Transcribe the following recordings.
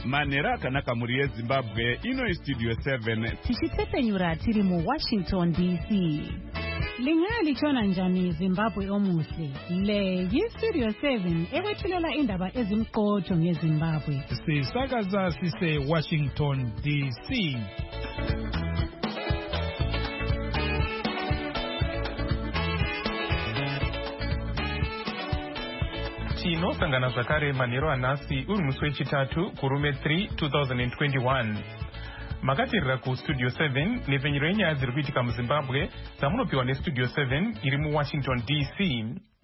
manhero akanaka muri yeZimbabwe. Ino Studio 7 tichitepenyura tiri mu Washington DC. Lingaya lichona njani Zimbabwe omuhle. Le Studio 7 ewethulela indaba ezimqotho ngeZimbabwe. Sisakaza sise Washington DC. Tinosangana zvakare manhero anhasi uri musi wechitatu kurume 3 2021. Makateerera kustudio 7 nepfenyero yenyaya dziri kuitika muZimbabwe dzamunopiwa nestudio 7 iri muWashington DC.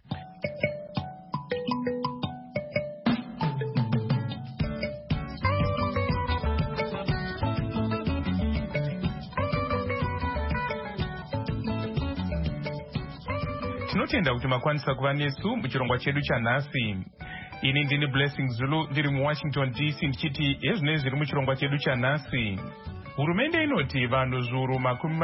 Tinotenda kuti makwanisa kuva nesu muchirongwa chedu chanhasi. Ini ndini Blessing Zulu ndiri muWashington DC ndichiti ezvinenge zviri muchirongwa chedu chanhasi. Hurumende inoti vanhu zviuru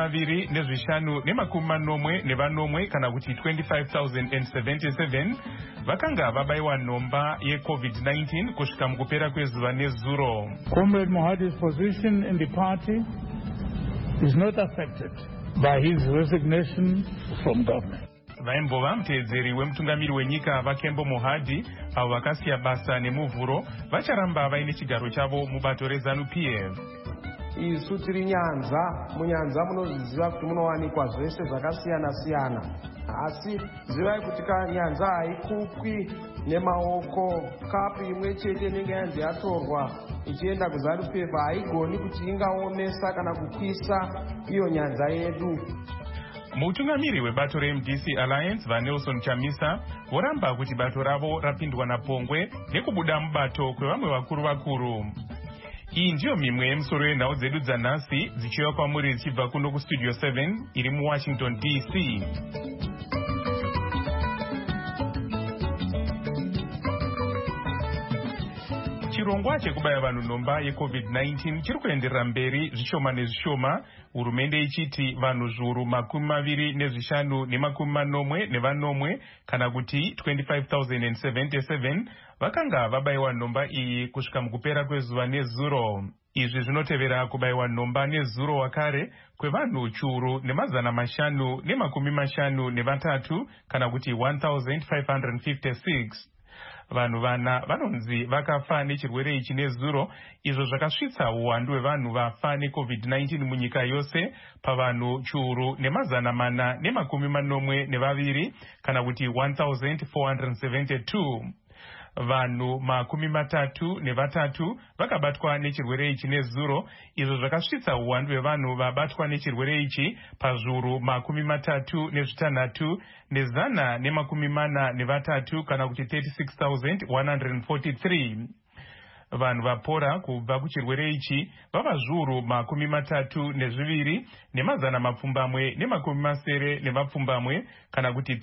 25,540 kana kuti 25,077 vakanga vabayiwa nhomba yeCovid-19 kusvika mukupera kwezuva nezuro. Comrade Mohadi's position in the party is not affected by his resignation from government. Vaimbova muteedzeri wemutungamiri wenyika vaKembo Mohadi avo vakasiya basa nemuvhuro vacharamba vaine chigaro chavo mubato reZANU-PF. Isu tiri munyanza munozviziva kuti munowanikwa zvese zvakasiyana siyana, asi zivai kuti nyanza haikukwi nemaoko. Kapu imwe chete inenge yanzi yatorwa ichienda kuZANU-PF haigoni kuti ingaomesa kana kukwisa iyo nyanza yedu. Mutungamiri webato reMDC Alliance vaNelson Chamisa voramba kuti bato ravo rapindwa napongwe nekubuda mubato kwevamwe vakuru. Iyi ndiyo mimwe yemusoro yenhau dzedu dzanhasi dzichiuya kwamuri dzichibva kuno kustudio 7 iri muWashington DC. Chirongwa chekubaya vanhu nhomba yeCovid-19 chiri kuenderera mberi zvishoma nezvishoma, hurumende ichiti vanhu zviuru 25,540 kana kuti 25,077 vakanga vabayiwa nhomba iyi kusvika mukupera kwezuva nezuro. Izvi zvinotevera kubayiwa nhomba nezuro wakare kwevanhu chiuru 553 kana kuti 1,556. Vanhu vana vanonzi vakafa nechirwere ichi nezuro, izvo zvakasvitsa uwandu hwevanhu vafa neCovid-19 munyika yose pavanhu chiuru 442 kana kuti 1,472. Vanhu 33 vakabatwa nechirwere ichi nezuro, izvo zvakasvitsa uwandu hwevanhu vabatwa nechirwere ichi pazviuru 36 nezana kana kuti 36,143. Vanhu vapora kubva kuchirwere ichi vava zviuru 32 nezana kana kuti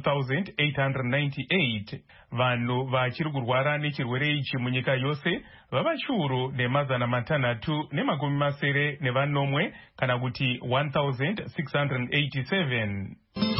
32,898. Vanhu vachiri kurwara nechirwere ichi munyika yose vava chiuru 680 kana kuti 1,687.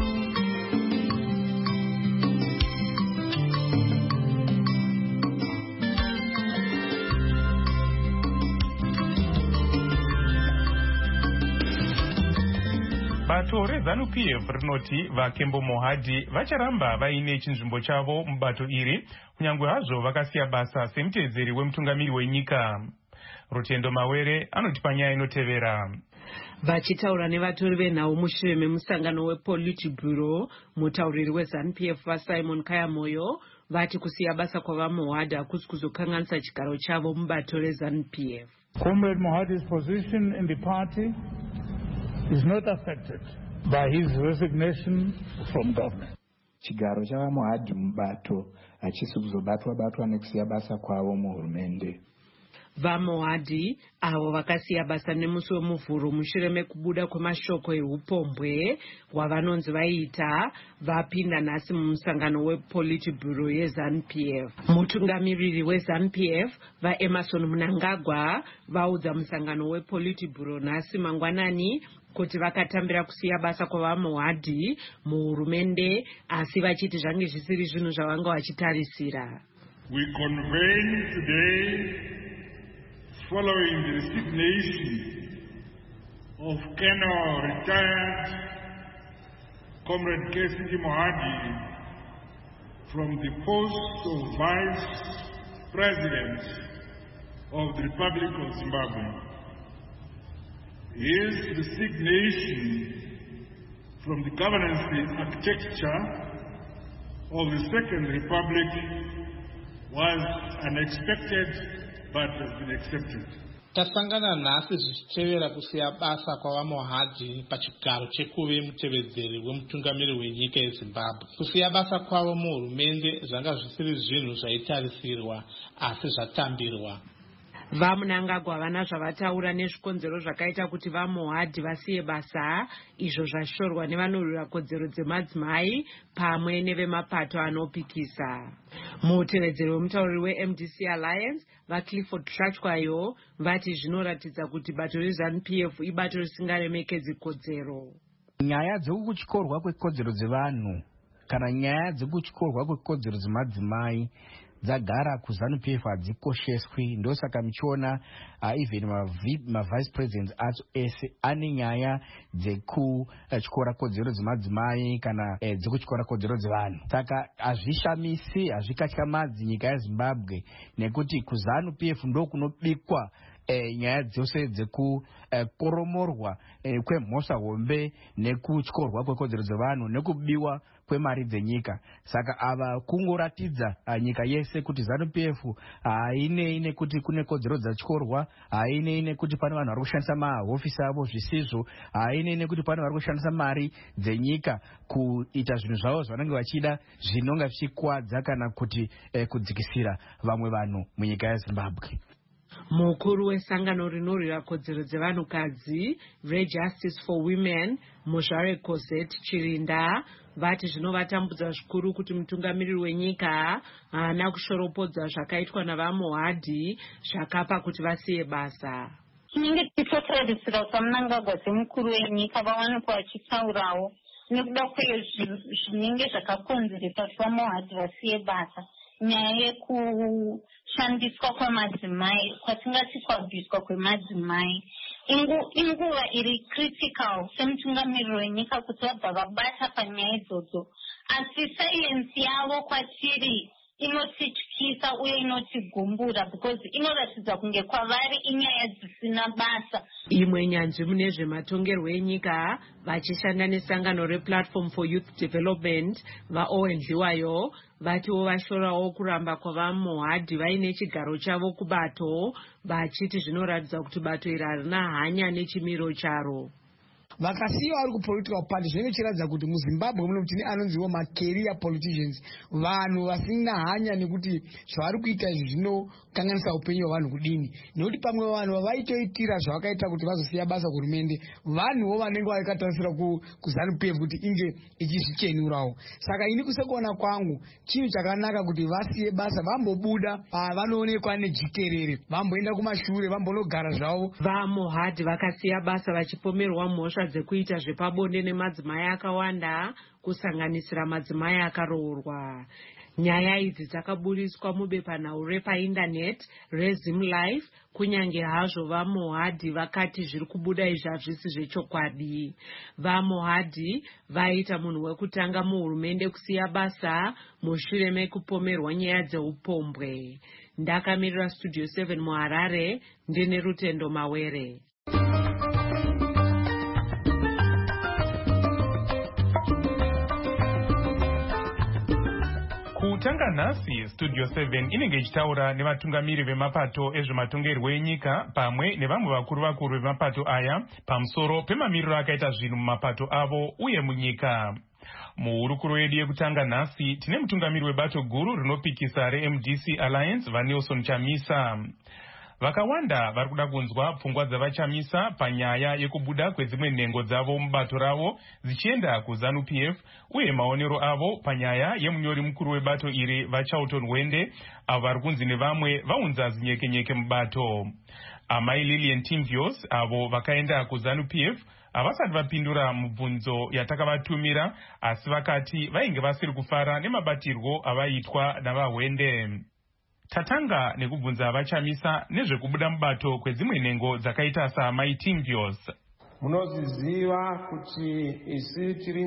Bato reZANU-PF rinoti vaKembo Mohadi vacharamba vaine chinzvimbo chavo mubato iri kunyange hazvo vakasiya basa semuteedzeri wemutungamiri wenyika. Rutendo Mawere anotipa nyaya inotevera. Vachitaura nevatori venhau mushure memusangano wePolitburo, mutauriri weZANU-PF vaSimon Kayamoyo vati kusiya basa kwavaMohadi hakusi kuzokanganisa chigaro chavo mubato reZANU-PF. Comrade Mohadi's position in the party is not affected by his resignation from government. Chigaro chavaMohadi mubato hachisi kuzobatwa nekusiya basa kwavo muhurumende. VaMohadi avo vakasiya basa nemusi wemuvhuro mushure mekubuda kwemashoko eupombwe hwavanonzi vaita vapinda nhasi mumusangano wePolitburo yeZANU-PF. Mutungamiriri weZANU-PF vaEmerson Mnangagwa vaudza musangano wePolitburo nhasi mangwanani kuti vakatambira kusiya basa kwavaMohadi muhurumende asi vachiti zvange zvisiri zvinhu zvavanga vachitarisira. We convene today following the resignation of Colonel retired Comrade K.C.G. Mohadi from the post of Vice President of the Republic of Zimbabwe. His resignation from the governance architecture of the Second Republic was unexpected but has been accepted. Tasangana nhasi zvichitevera kusiya basa kwavaMohadi pachigaro chekuve mutevedzeri wemutungamiri wenyika yeZimbabwe. Kusiya basa kwavo muhurumende zvanga zvisiri zvinhu zvaitarisirwa asi zvatambirwa. vaMnangagwa vana zvavataura nezvikonzero zvakaita kuti vaMohadi vasiye basa, izvo zvashorwa nevanorwira kodzero dzemadzimai pamwe nevemapato anopikisa. Mutevedzeri wemutauriri weMDC Alliance vaClifford Hlatywayo vati zvinoratidza kuti bato reZANU-PF ibato risingaremekedzi kodzero. Nyaya dzekutyorwa kwekodzero dzevanhu kana nyaya dzekutyorwa kwekodzero dzemadzimai dzagara kuZANU-PF hadzikosheswi. Ndosaka muchiona even ma-vice presidents acho ese ane nyaya dzekutyora kodzero dzemadzimai kana dzekutyora kodzero dzevanhu. Saka hazvishamisi, hazvikatyamadzi nyika yeZimbabwe nekuti kuZANU-PF ndokunobikwa nyaya dzose dzekukoromorwa kwemhosva hombe nekutyorwa kwekodzero dzevanhu nekubiwa kwemari dzenyika. Saka ava kungoratidza nyika yese kuti ZANU-PF hainei nekuti kune kodzero dzatyorwa, hainei nekuti pane vanhu vari kushandisa mahofisi avo zvisizvo, hainei nekuti pane vari kushandisa mari dzenyika kuita zvinhu zvavo zvavanenge vachida zvinonga zvichikuwadza kana kuti kudzikisira vamwe vanhu munyika yeZimbabwe. Mukuru wesangano rinorwira kodzero dzevanhukadzi reJustice for Women Muzvare Cosette Chirinda vati zvinovatambudza zvikuru kuti mutungamiriri wenyika haana kushoropodza zvakaitwa navaMohadi zvakapa kuti vasiye basa. Tinenge tichitotarisira kuti vaMnangagwa semukuru wenyika vawanikwa vachitaurawo nekuda kwezvinenge zvakakonzeresa kuti vaMohadi vasiye basa. Nyaya yekushandiswa kwamadzimai, kwatingati kwabviswa kwemadzimai, inguva iri critical semutungamiriri wenyika kuti vabva vabata panyaya idzodzo. Asi silence yavo kwatiri inotityisa uye inotigumbura because inoratidza kunge kwavari inyaya dzisina basa. Imwe nyanzvi mune zvematongerwo enyika vachishanda nesangano rePlatform for Youth Development vaOwen Dliwayo vatiwo vashorawo kuramba kwavaMohadi vaine chigaro chavo kubato vachiti zvinoratidza kuti bato iri harina hanya nechimiro charo. Vakasiya vari kupolitical party zvinenge chiratidza kuti muZimbabwe muno mutine anonziwo macareer politicians, vanhu vasina hanya nekuti zvavari kuita izvi zvinokanganisa upenyu hwavanhu kudini. Nekuti pamwe vanhu vavaitoitira zvavakaita kuti vazosiya basa kuhurumende vanhuwo vanenge vakatarisira kuZANU-PF kuti inge ichizvichenurawo. Saka ini kusekuona kwangu chinhu chakanaka kuti vasiye basa, vambobuda vanoonekwa nejikerere, vamboenda kumashure, vambonogara zvavo. VaMohadi vakasiya basa vachipomerwa mhosva dzekuita zvepabonde nemadzimai akawanda kusanganisira madzimai akaroorwa. Nyaya idzi dzakaburiswa mubepanhau repaindaneti reZimLife, kunyange hazvo vaMohadi vakati zviri kubuda izvi hazvisi zvechokwadi. VaMohadi vaita munhu wekutanga muhurumende kusiya basa mushure mekupomerwa nyaya dzeupombwe. Ndakamirira Studio 7 muHarare, ndine Rutendo Mawere. Kutanga nhasi Studio 7 inenge ichitaura nevatungamiri vemapato ezvematongerwo enyika pamwe nevamwe vakuru vemapato aya pamusoro pemamiriro akaita zvinhu mumapato avo uye munyika. Muhurukuro yedu yekutanga nhasi tine mutungamiri webato guru rinopikisa reMDC Alliance vaNelson Chamisa. Vakawanda vari kuda kunzwa pfungwa dzavaChamisa panyaya yekubuda kwedzimwe nhengo dzavo mubato ravo dzichienda kuZANU-PF uye maonero avo panyaya yemunyori mukuru webato iri vaCharlton Wende avo vari kunzi nevamwe vaunza zinyekenyeke mubato. Amai Lillian Timvios avo vakaenda kuZANU-PF havasati vapindura mubvunzo yatakavatumira, asi vakati vainge vasiri kufara nemabatirwo avaitwa navaWende. Tatanga nekubvunza vachamisa nezvekubuda mubato kwedzimwe nhengo dzakaita samaitimbiyos. Munoziziva kuti isi tiri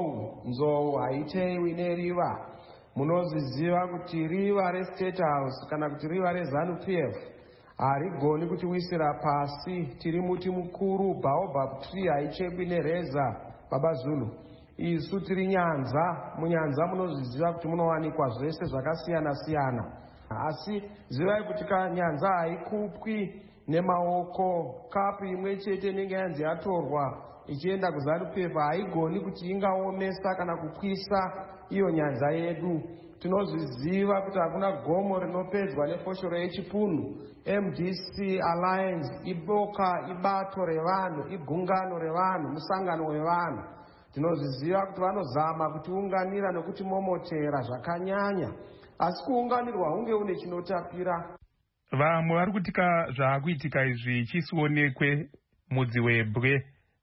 nzou haiteiwi neriva. Munoziziva kuti riva reState House kana kuti riva reZANU-PF harigoni kutiwisira pasi. Tiri muti mukuru, baobab tree haichekwi nereza, Baba Zulu. Isu tiri nyanza. Munyanza munoziziva kuti munowanikwa zvese zvakasiyana-siyana. Asi zivai kuti nyanza haikupwi nemaoko. Kapu imwe chete inenge yanzi yatorwa ichienda kuZANU-PF haigoni kuti ingaomesa kana kukwisa iyo nyanza yedu. Tinozviziva kuti hakuna gomo rinopedzwa nefoshoro yechipunu. MDC Alliance iboka, ibato revanhu, igungano revanhu, musangano wevanhu. Tinozviziva kuti vanozama kutiunganira nokutimomotera zvakanyanya. Asi kuunganirwa hunge une chinotapira. Vamwe vari kutika zvaakuitika izvi chisionekwe mudzi webwe,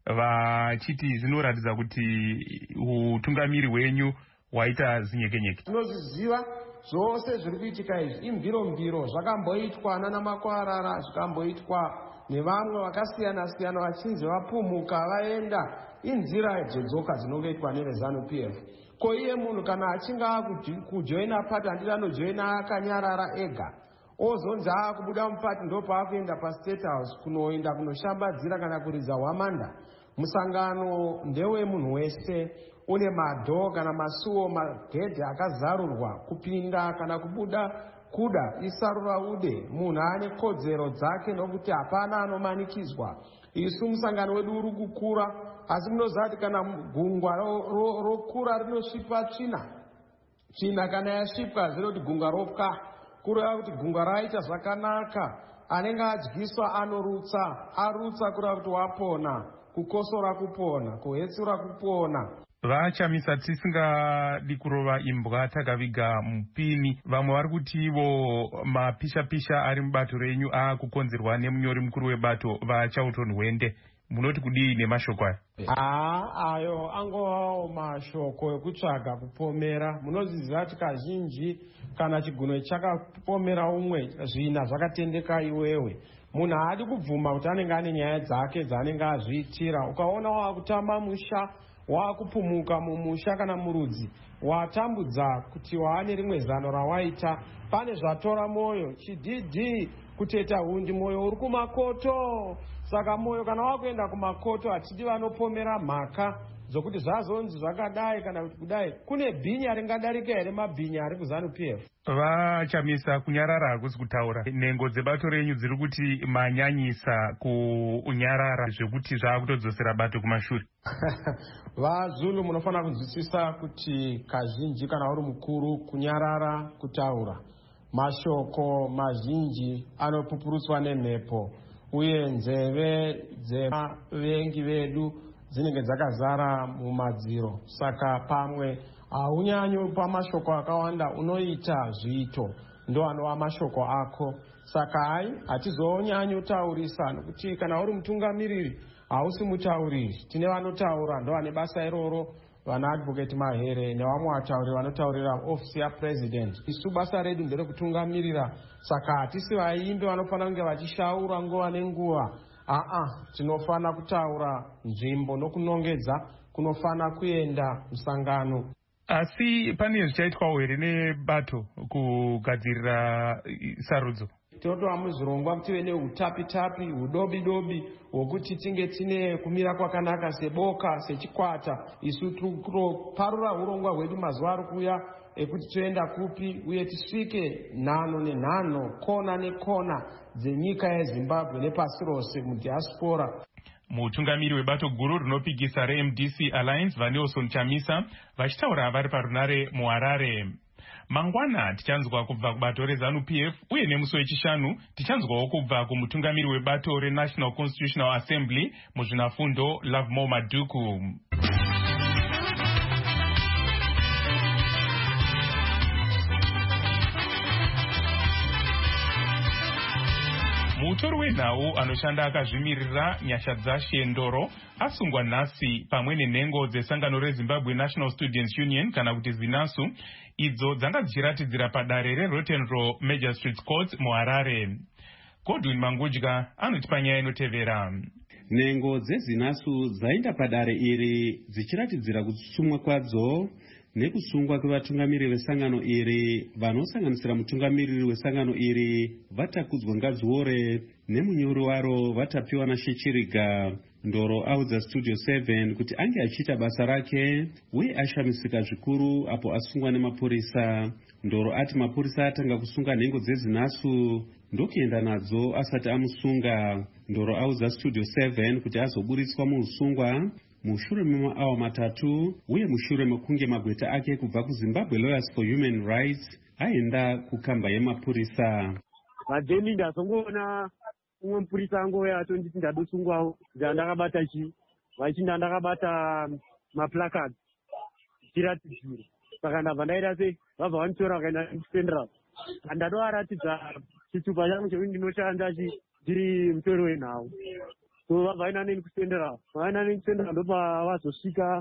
vachiti zvinoratidza kuti utungamiri hwenyu hwaita zinyekenyeke. Tinozviziva zvose zviri kuitika izvi imbirombiro, zvakamboitwa nana Makwarara, zvikamboitwa nevamwe vakasiyana-siyana vachinzi vapumuka vaenda. Inzira dzoka dzinongoitwa neveZANU-PF. Ko iye munhu kana achinga kujoina pati handiri anojoina akanyarara ega, ozonzi akubuda mupati ndopaakuenda paState House kunoenda kunoshambadzira kana kuridza hwamanda. Musangano ndewe munhu wese, une madho kana masuo magedhe akazarurwa. Kupinda kana kubuda kuda isarura ude. Munhu ane kodzero dzake nokuti hapana anomanikidzwa. Isu musangano wedu uri kukura, asi munozati kana gungwa rokura rinosvipa tsvina kana yasvipwa zvinoti gungwa ropwa. Kureva kuti gungwa raita zvakanaka, anenge adyiswa arutsa kureva kuti wapona, kukosora kupona, kuhetsura kupona. Vachamisa tisingadi kurova imbwa takaviga mupini. Vamwe vari kuti ivo mapisha-pisha ari mubato renyu akukonzerwa nemunyori mukuru webato vaCharlton Hwende. Munoti kudii nemashoko aya? Ayo angovawo mashoko ekutsvaga kupomera. Munoziziva kuti kazhinji kana chigunwe chakapomera umwe zvina zvakatendeka iwewe. Munhu haadi kubvuma kuti anenge ane nyaya dzake dzaanenge azviitira. Ukaona wakutamba musha, wakupumuka mumusha kana murudzi, watambudza kuti waane rimwe zano rawaita, pane zvatora moyo, chidhidhi kuteta hundi, moyo uri kumakoto. Saka moyo kana wakuenda kumakoto hatidi vanopomera mhaka dzokuti zvazonzi zvakadai kana kuti kudai. Kune bhinya ringadarika here mabhinya ari kuZANU-PF? Vachamisa kunyarara hakusi kutaura. Nhengo dzebato renyu dziri kuti manyanyisa kunyarara zvekuti zvaakutodzosera bato kumashure. VaZulu munofanira kunzwisisa kuti kazhinji kana uri mukuru kunyarara kutaura. Mashoko mazhinji anopupurutswa nemhepo, uye nzeve dzevavengi vedu dzinenge dzakazara mumadziro. Saka pamwe haunyanyi pamashoko akawanda, unoita zviito ndo anova mashoko ako. Saka hatizonyanyi kutaurisa, nokuti kana uri mutungamiriri hausi mutauriri. Tine vanotaura ndo vane basa iroro, vana advocate Mahere nevamwe vatauri vanotaurira ofisi yapresident. Isu basa redu nderekutungamirira. Saka hatisi vaimbi vanofanira kunge vachishaura nguva nenguva. Tinofana kutaura nzvimbo nokunongedza kunofana kuenda musangano. Asi pane zvichaitwawo here nebato kugadzirira sarudzo? Tinotova muzvirongwa tive neutapi-tapi, hudobi-dobi hwokuti tinge tine kumira kwakanaka seboka, sechikwata. Isu tinoparura urongwa hwedu mazuva ari kuuya ekuti toenda kupi, uye tisvike nhano nenhano, kona nekona dzenyika yeZimbabwe nepasi rose mudiaspora. Mutungamiri webato guru rinopikisa reMDC Alliance vaNelson Chamisa vachitaura vari parunare muHarare. Mangwana tichanzwa kubva kubato reZANU-PF, uye nemusi wechishanu tichanzwawo kubva kumutungamiri webato reNational Constitutional Assembly muzvinafundo Lovemore Maduku. mutori wenhau anoshanda akazvimirira nyasha dzashe Ndoro asungwa nhasi pamwe nenhengo dzesangano reZimbabwe National Students Union kana kuti ZINASU idzo dzanga dzichiratidzira padare reRotten Row Magistrates Court muHarare. Godwin Mangudya anotipa nyaya inotevera. Nhengo dzeZINASU dzaenda padare iri dzichiratidzira kusumwa kwadzo nekusungwa kwevatungamiriri vesangano iri vanosanganisira mutungamiriri wesangano iri Vatakudzwa Ngadziore nemunyori waro Vatapiwa naShechiriga. Ndoro audza Studio 7 kuti ange achiita basa rake uye ashamisika zvikuru apo asungwa nemapurisa. Ndoro ati mapurisa atanga kusunga nhengo dzeZINASU ndokuenda nadzo asati amusunga. Ndoro audza Studio 7 kuti azoburitswa muusungwa mushure memaawa matatu uye mushure mekunge magweta ake kubva kuZimbabwe Lawyers for Human Rights aenda kukamba yemapurisa. Madeni ndazongoona umwe mupurisa angouya atonditi ndadosungwawo ndandakabata vachinda ndakabata maplakadi chiratidziro saka ndabva ndaita sei vabva vanditora vakaenda kuCentral ndandovaratidza chitupa changu chekuti ndinoshanda ndiri mutori wenhau. So vabvaina neni kuCentral vavaina neni kuCentral ndopavazosvika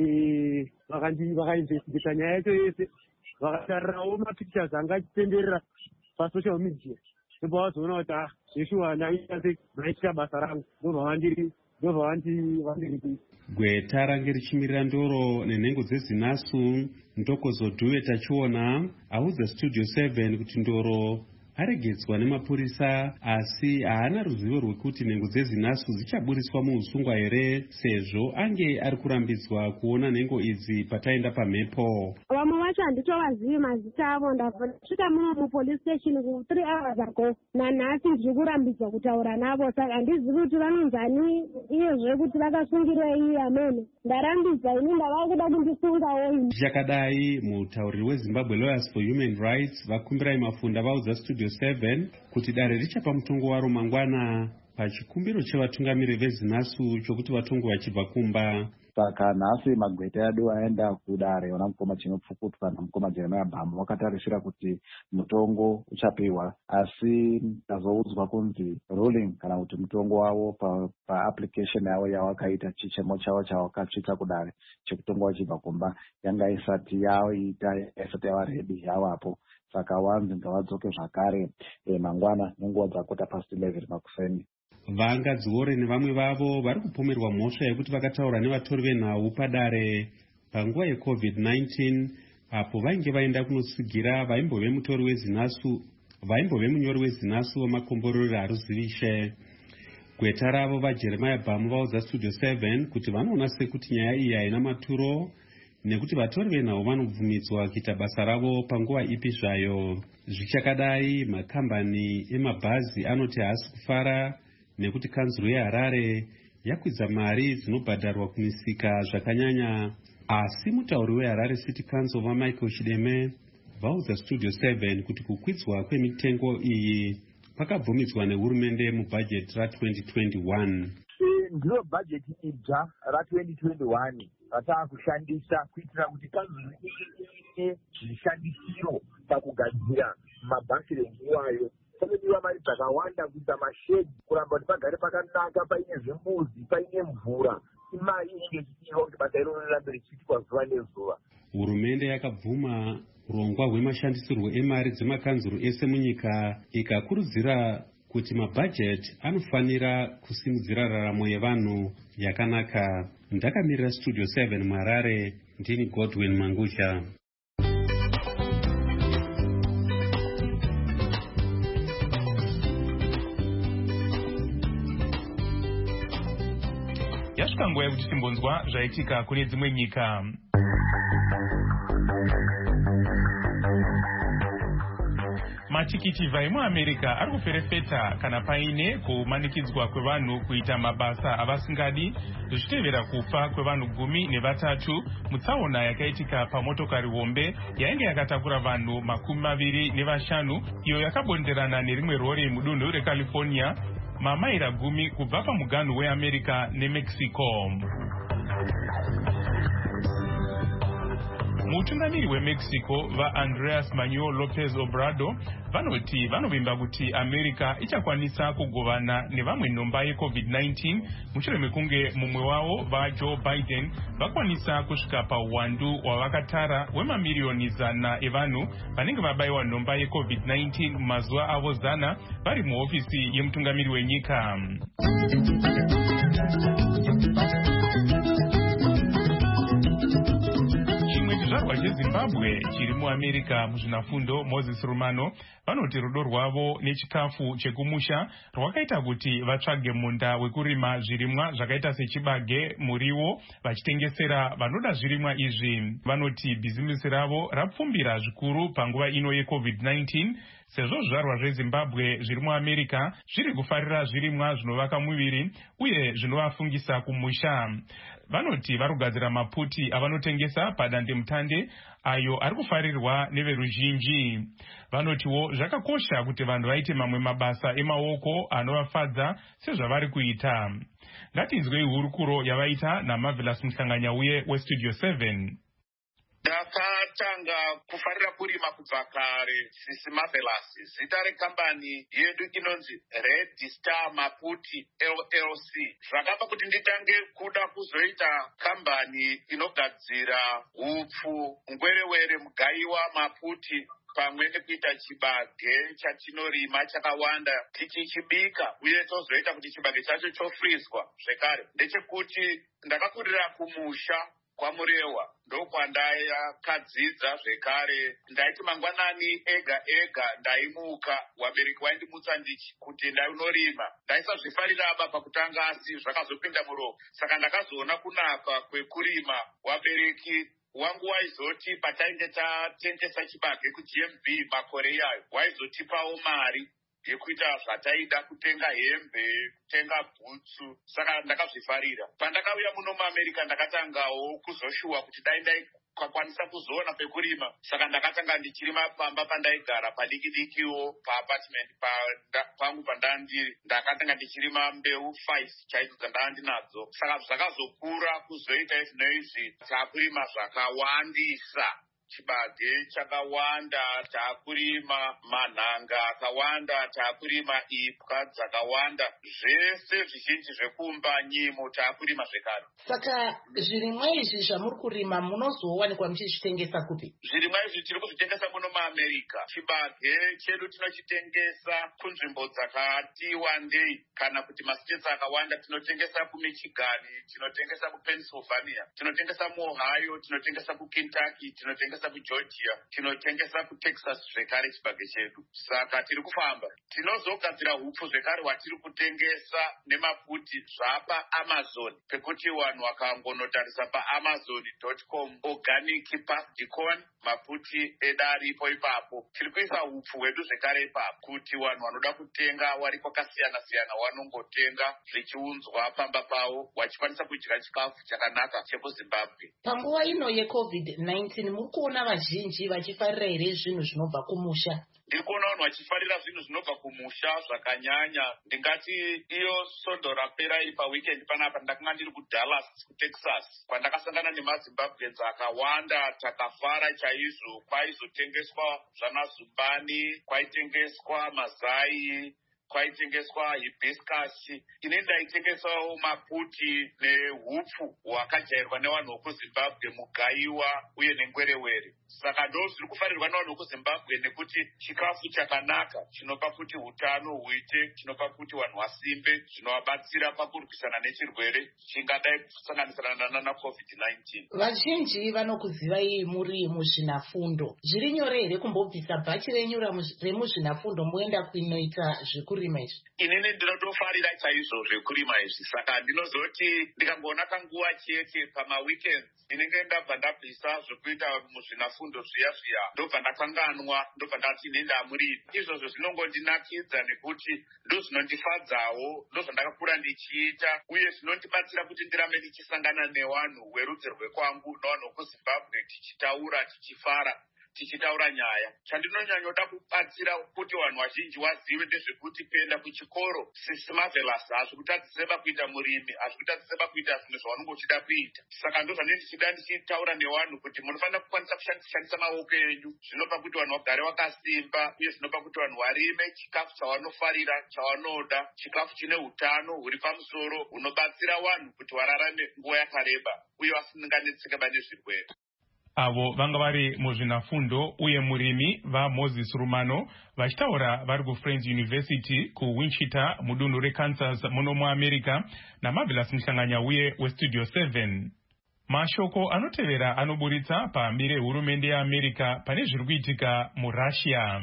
vakainvestigeta nyaya yacho yese vakatarirawo mapictures anga achitenderera pasocial media ndopavazoona kuti yeshuwa ndaita sei ndaichita basa rangu ndobva vandiripisa. Gweta range richimirira Ndoro nenhengo dzeZINASU Ntokozo Dhuwe tachiona audza Studio 7 kuti Ndoro aregedzwa nemapurisa asi haana ruzivo rwekuti nhengo dzeZINASU dzichaburiswa muusungwa here sezvo ange ari kurambidzwa kuona nhengo idzi pataenda pamhepo. Vamwe vacho handitovazivi mazita avo. Ndasvika muno mupolice station 3 hours ago nanhasi ndiri kurambidzwa kutaura navo saka handizivi kuti vanonzani iyezve kuti vakasungirei amene. Ndarambidza ini ndava kuda kundisungawo ini. Zvichakadai mutauriri weZimbabwe Lawyers for Human Rights vakumbirai Mafunda vaudza Studio 7 kuti dare richapa mutongo waro mangwana pachikumbiro chevatungamiriri veZINASU chokuti vatongo vachibva kumba. Saka nhasi magweta edu aenda kudare ona mukoma chinopfukutwa namukoma Jeremiah Bhamu vakatarisira kuti mutongo uchapiwa asi ndazoudzwa kunzi ruling kana kuti mutongo wavo paapplication yavo yavakaita chichemo chavo chavakatsvika kudare chekutongo vachibva kumba yanga isati yava redi yavapo. Saka wanzi ngavadzoke zvakare mangwana nenguva dzakota past 11 makuseni. Vangadziore nevamwe vavo vari kupomerwa mhosva yekuti vakataura nevatori venhau padare panguva yeCovid-19 apo vainge vaenda kunotsigira vaimbove munyori weZINASU wamakomborori haruzivishe. Gweta ravo vaJeremiah Bhamu vaudza Studio 7 kuti vanoona sekuti nyaya iyi haina maturo nekuti vatori venhau vanobvumidzwa kuita basa ravo panguva ipi zvayo. Zvichakadai makambani emabhazi anoti haasi kufara nekuti kanzuro yeHarare yakwidza mari dzinobhadharwa kumisika zvakanyanya. Asi mutauri weHarare City Council vaMichael Chideme vaudza Studio 7 kuti kukwidzwa kwemitengo iyi kwakabvumidzwa nehurumende mubhajeti ra2021. Ndiro bhajeti idzva ra2021 rataakushandisa kuitira kuti kanzuro ine zvishandisiro pakugadzira mabhasi renguvayo. Panodiwa mari dzakawanda kuita mashedhi kuramba kuti pagare pakanaka paine zvimbuzi paine mvura. Imari inenge ichidiwa kuti basa iro rirambe richiitwa zuva nezuva. Hurumende yakabvuma urongwa hwemashandisirwo emari dzemakanzuro ese munyika ikakurudzira kuti mabhajeti anofanira kusimudzira raramo yevanhu yakanaka. Ndakamirira Studio 7 muHarare, ndini Godwin Mangudya. Yasvika nguva yekuti timbonzwa zvaitika kune dzimwe nyika. Matikiti muAmerica ari kuferefeta kana paine kumanikidzwa kwevanhu kuita mabasa avasingadi zvichitevera kufa kwevanhu 13 mutsaona yakaitika pamotokari hombe yainge yakatakura vanhu 25 iyo yakabonderana nerimwe rori mudunhu reCalifornia mamaira 10 kubva pamuganhu weAmerica neMexico. mutungamiri weMexico vaAndrés Manuel López Obrador vanoti vanovimba kuti America ichakwanisa kugovana nevamwe nhomba yeCovid-19 mushure mekunge mumwe wavo vaJoe Biden vakwanisa kusvika pauwandu hwavakatara hwemamiriyoni 100 evanhu vanenge vabayiwa nhomba yeCovid-19 mumazuva avo 100 vari muhofisi yemutungamiri wenyika. Chizvarwa cheZimbabwe chiri muAmerica muzvinafundo Moses Rumano vanoti rudo rwavo nechikafu chekumusha rwakaita kuti vatsvage munda wekurima zvirimwa zvakaita sechibage, muriwo vachitengesera vanoda zvirimwa izvi. Vanoti bhizimisi ravo rapfumbira zvikuru panguva ino yeCovid-19 sezvo zvizvarwa zveZimbabwe zviri muAmerica zviri kufarira zvirimwa zvinovaka muviri uye zvinovafungisa kumusha. Vanoti varikugadzira maputi avanotengesa padandemutande ayo ari kufarirwa neveruzhinji. Vanotiwo zvakakosha kuti vanhu vaite mamwe mabasa emaoko anovafadza sezvavari kuita. Ngatinzwei hurukuro yavaita naMarvelous Muhlanganyauye weStudio 7. Ndakatanga kufarira kurima kubva kare sisi Marvelous. Zita rekambani yedu inonzi Red Star Maputi LLC. Zvakapa kuti nditange kuda kuzoita kambani inogadzira hupfu, ngwerewere, mugayiwa, maputi pamwe nekuita chibage chatinorima chakawanda tichichibika uye tozoita kuti chibage chacho chofrizwa. Zvekare ndechekuti ndakakurira kumusha kwaMurewa ndokwandakadzidza. Zvekare ndaiti mangwanani ega ega ndaimuka, wabereki waindimutsa ndichi kuti ndainorima. Ndaisazvifarira aba pakutanga asi zvakazopinda muromo. Saka ndakazoona kunaka kwekurima. Wabereki wangu waizoti patainge tatengesa chibage kuGMB makore iyayo waizotipawo mari yekuita zvataida, kutenga hembe, kutenga bhutsu. Saka ndakazvifarira. Pandakauya muno muAmerica ndakatangawo kuzoshuwa kuti dai kwakwanisa kuzoona pekurima. Saka ndakatanga ndichirima pamba pandaigara padikidikiwo paapartment pangu pandandiri. Ndakatanga ndichirima mbeu 5 chaidzo dzandandinadzo. Saka zvakazokura kuzoita izvi takurima zvakawandisa. Chibage chakawanda, takurima manhanga akawanda, takurima ipwa dzakawanda, zvese zvizhinji zvekumba, nyimo takurima zvekare. Saka zvirimwa izvi zvamuri kurima munozowanikwa muchizvitengesa kupi? Zvirimwa izvi tiri kuzvitengesa muno muAmerica. Chibage chedu tinochitengesa kunzvimbo dzakati wandei kana kuti masiteti akawanda. Tinotengesa kuMichigan, tinotengesa kuPennsylvania, tinotengesa muOhio, tinotengesa kuKentucky, tinotengesa kuGeorgia, tinotengesa kuTexas zvekare chibage chedu. Saka tiri kufamba. Tinozogadzira hupfu zvekare hwatiri kutengesa nemaputi zvapa Amazon, pekuti vanhu vakangonotarisa paamazon.com organic packed corn, maputi eda aripo ipapo. Tiri kuisa hupfu hwedu zvekare ipapo kuti vanhu vanoda kutenga vari kwakasiyana siyana vanongotenga zvichiunzwa pamba pavo vachikwanisa kudya chikafu chakanaka chekuZimbabwe. Panguva ino yeCovid-19 muri kuona vazhinji vachifarira here zvinhu zvinobva kumusha? Ndiri kuona vanhu vachifarira zvinhu zvinobva kumusha zvakanyanya. Ndingati iyo sondo rapera iri paweekend panapa ndakanga ndiri kuDallas kuTexas kwandakasangana nemaZimbabweans akawanda. Takafara chaizvo. Kwaizotengeswa zvanazumbani, kwaitengeswa mazai, kwaitengeswa hibiscus. Ine ndaitengesawo maputi nehupfu hwakajairwa nevanhu vekuZimbabwe, mugayiwa uye nengwerewere. Saka ndo zviri kufarirwa nevanhu vekuZimbabwe nekuti chikafu chakanaka chinopa kuti hutano huite, chinopa kuti vanhu vasimbe, zvinovabatsira pakurwisana nechirwere chingadai kusanganisana naCovid-19. Vazhinji vanokuzivai muri muzvinafundo. Zviri nyore here kumbobvisa bhachi renyu remuzvinafundo muenda kunoita zvekurima izvi? Inini ndinotofarira chaizvo zvekurima izvi. Saka ndinozoti ndikangoona kanguva chete pamaweekends inenge ndabva ndabvisa zvekuita muzvinafundo zviya ndobva ndakanganwa, ndobva ndati ndamurimi. Izvozvo zvinongondinakidza nekuti ndo zvinondifadzawo, ndo zvandakakura ndichiita uye zvinondibatsira kuti ndirambe ndichisangana nevanhu werudzi rwekwangu nevanhu vekuZimbabwe tichitaura, tichifara. tichitaura nyaya. Chandinonyanyoda kubatsira kuti vanhu vazhinji vazive ndezvekuti kuenda kuchikoro marvelous, hazvi kutarisireba kuita murimi, hazvi kutarisireba kuita zvimwe zvavanenge uchida kuita. Saka ndozvanenge ndichida ndichitaura nevanhu kuti munofanira kukwanisa kushandisa maoko enyu. Zvinopa kuti vanhu vagare vakasimba, uye zvinopa kuti vanhu varime chikafu chavanofarira, chavanoda, chikafu chine utano huri pamusoro hunobatsira vanhu kuti vararame nguva yakareba uye vasinganetseka nezvirwere. Avo vanga vari muzvinafundo uye murimi vaMoses Rumano vachitaura vari kuFriends University kuWichita mudunhu reKansas muno muAmerica naMarvelous Muhlanganya uye weStudio 7. Mashoko anotevera anoburitsa pamire hurumende yeAmerica pane zviri kuitika muRussia.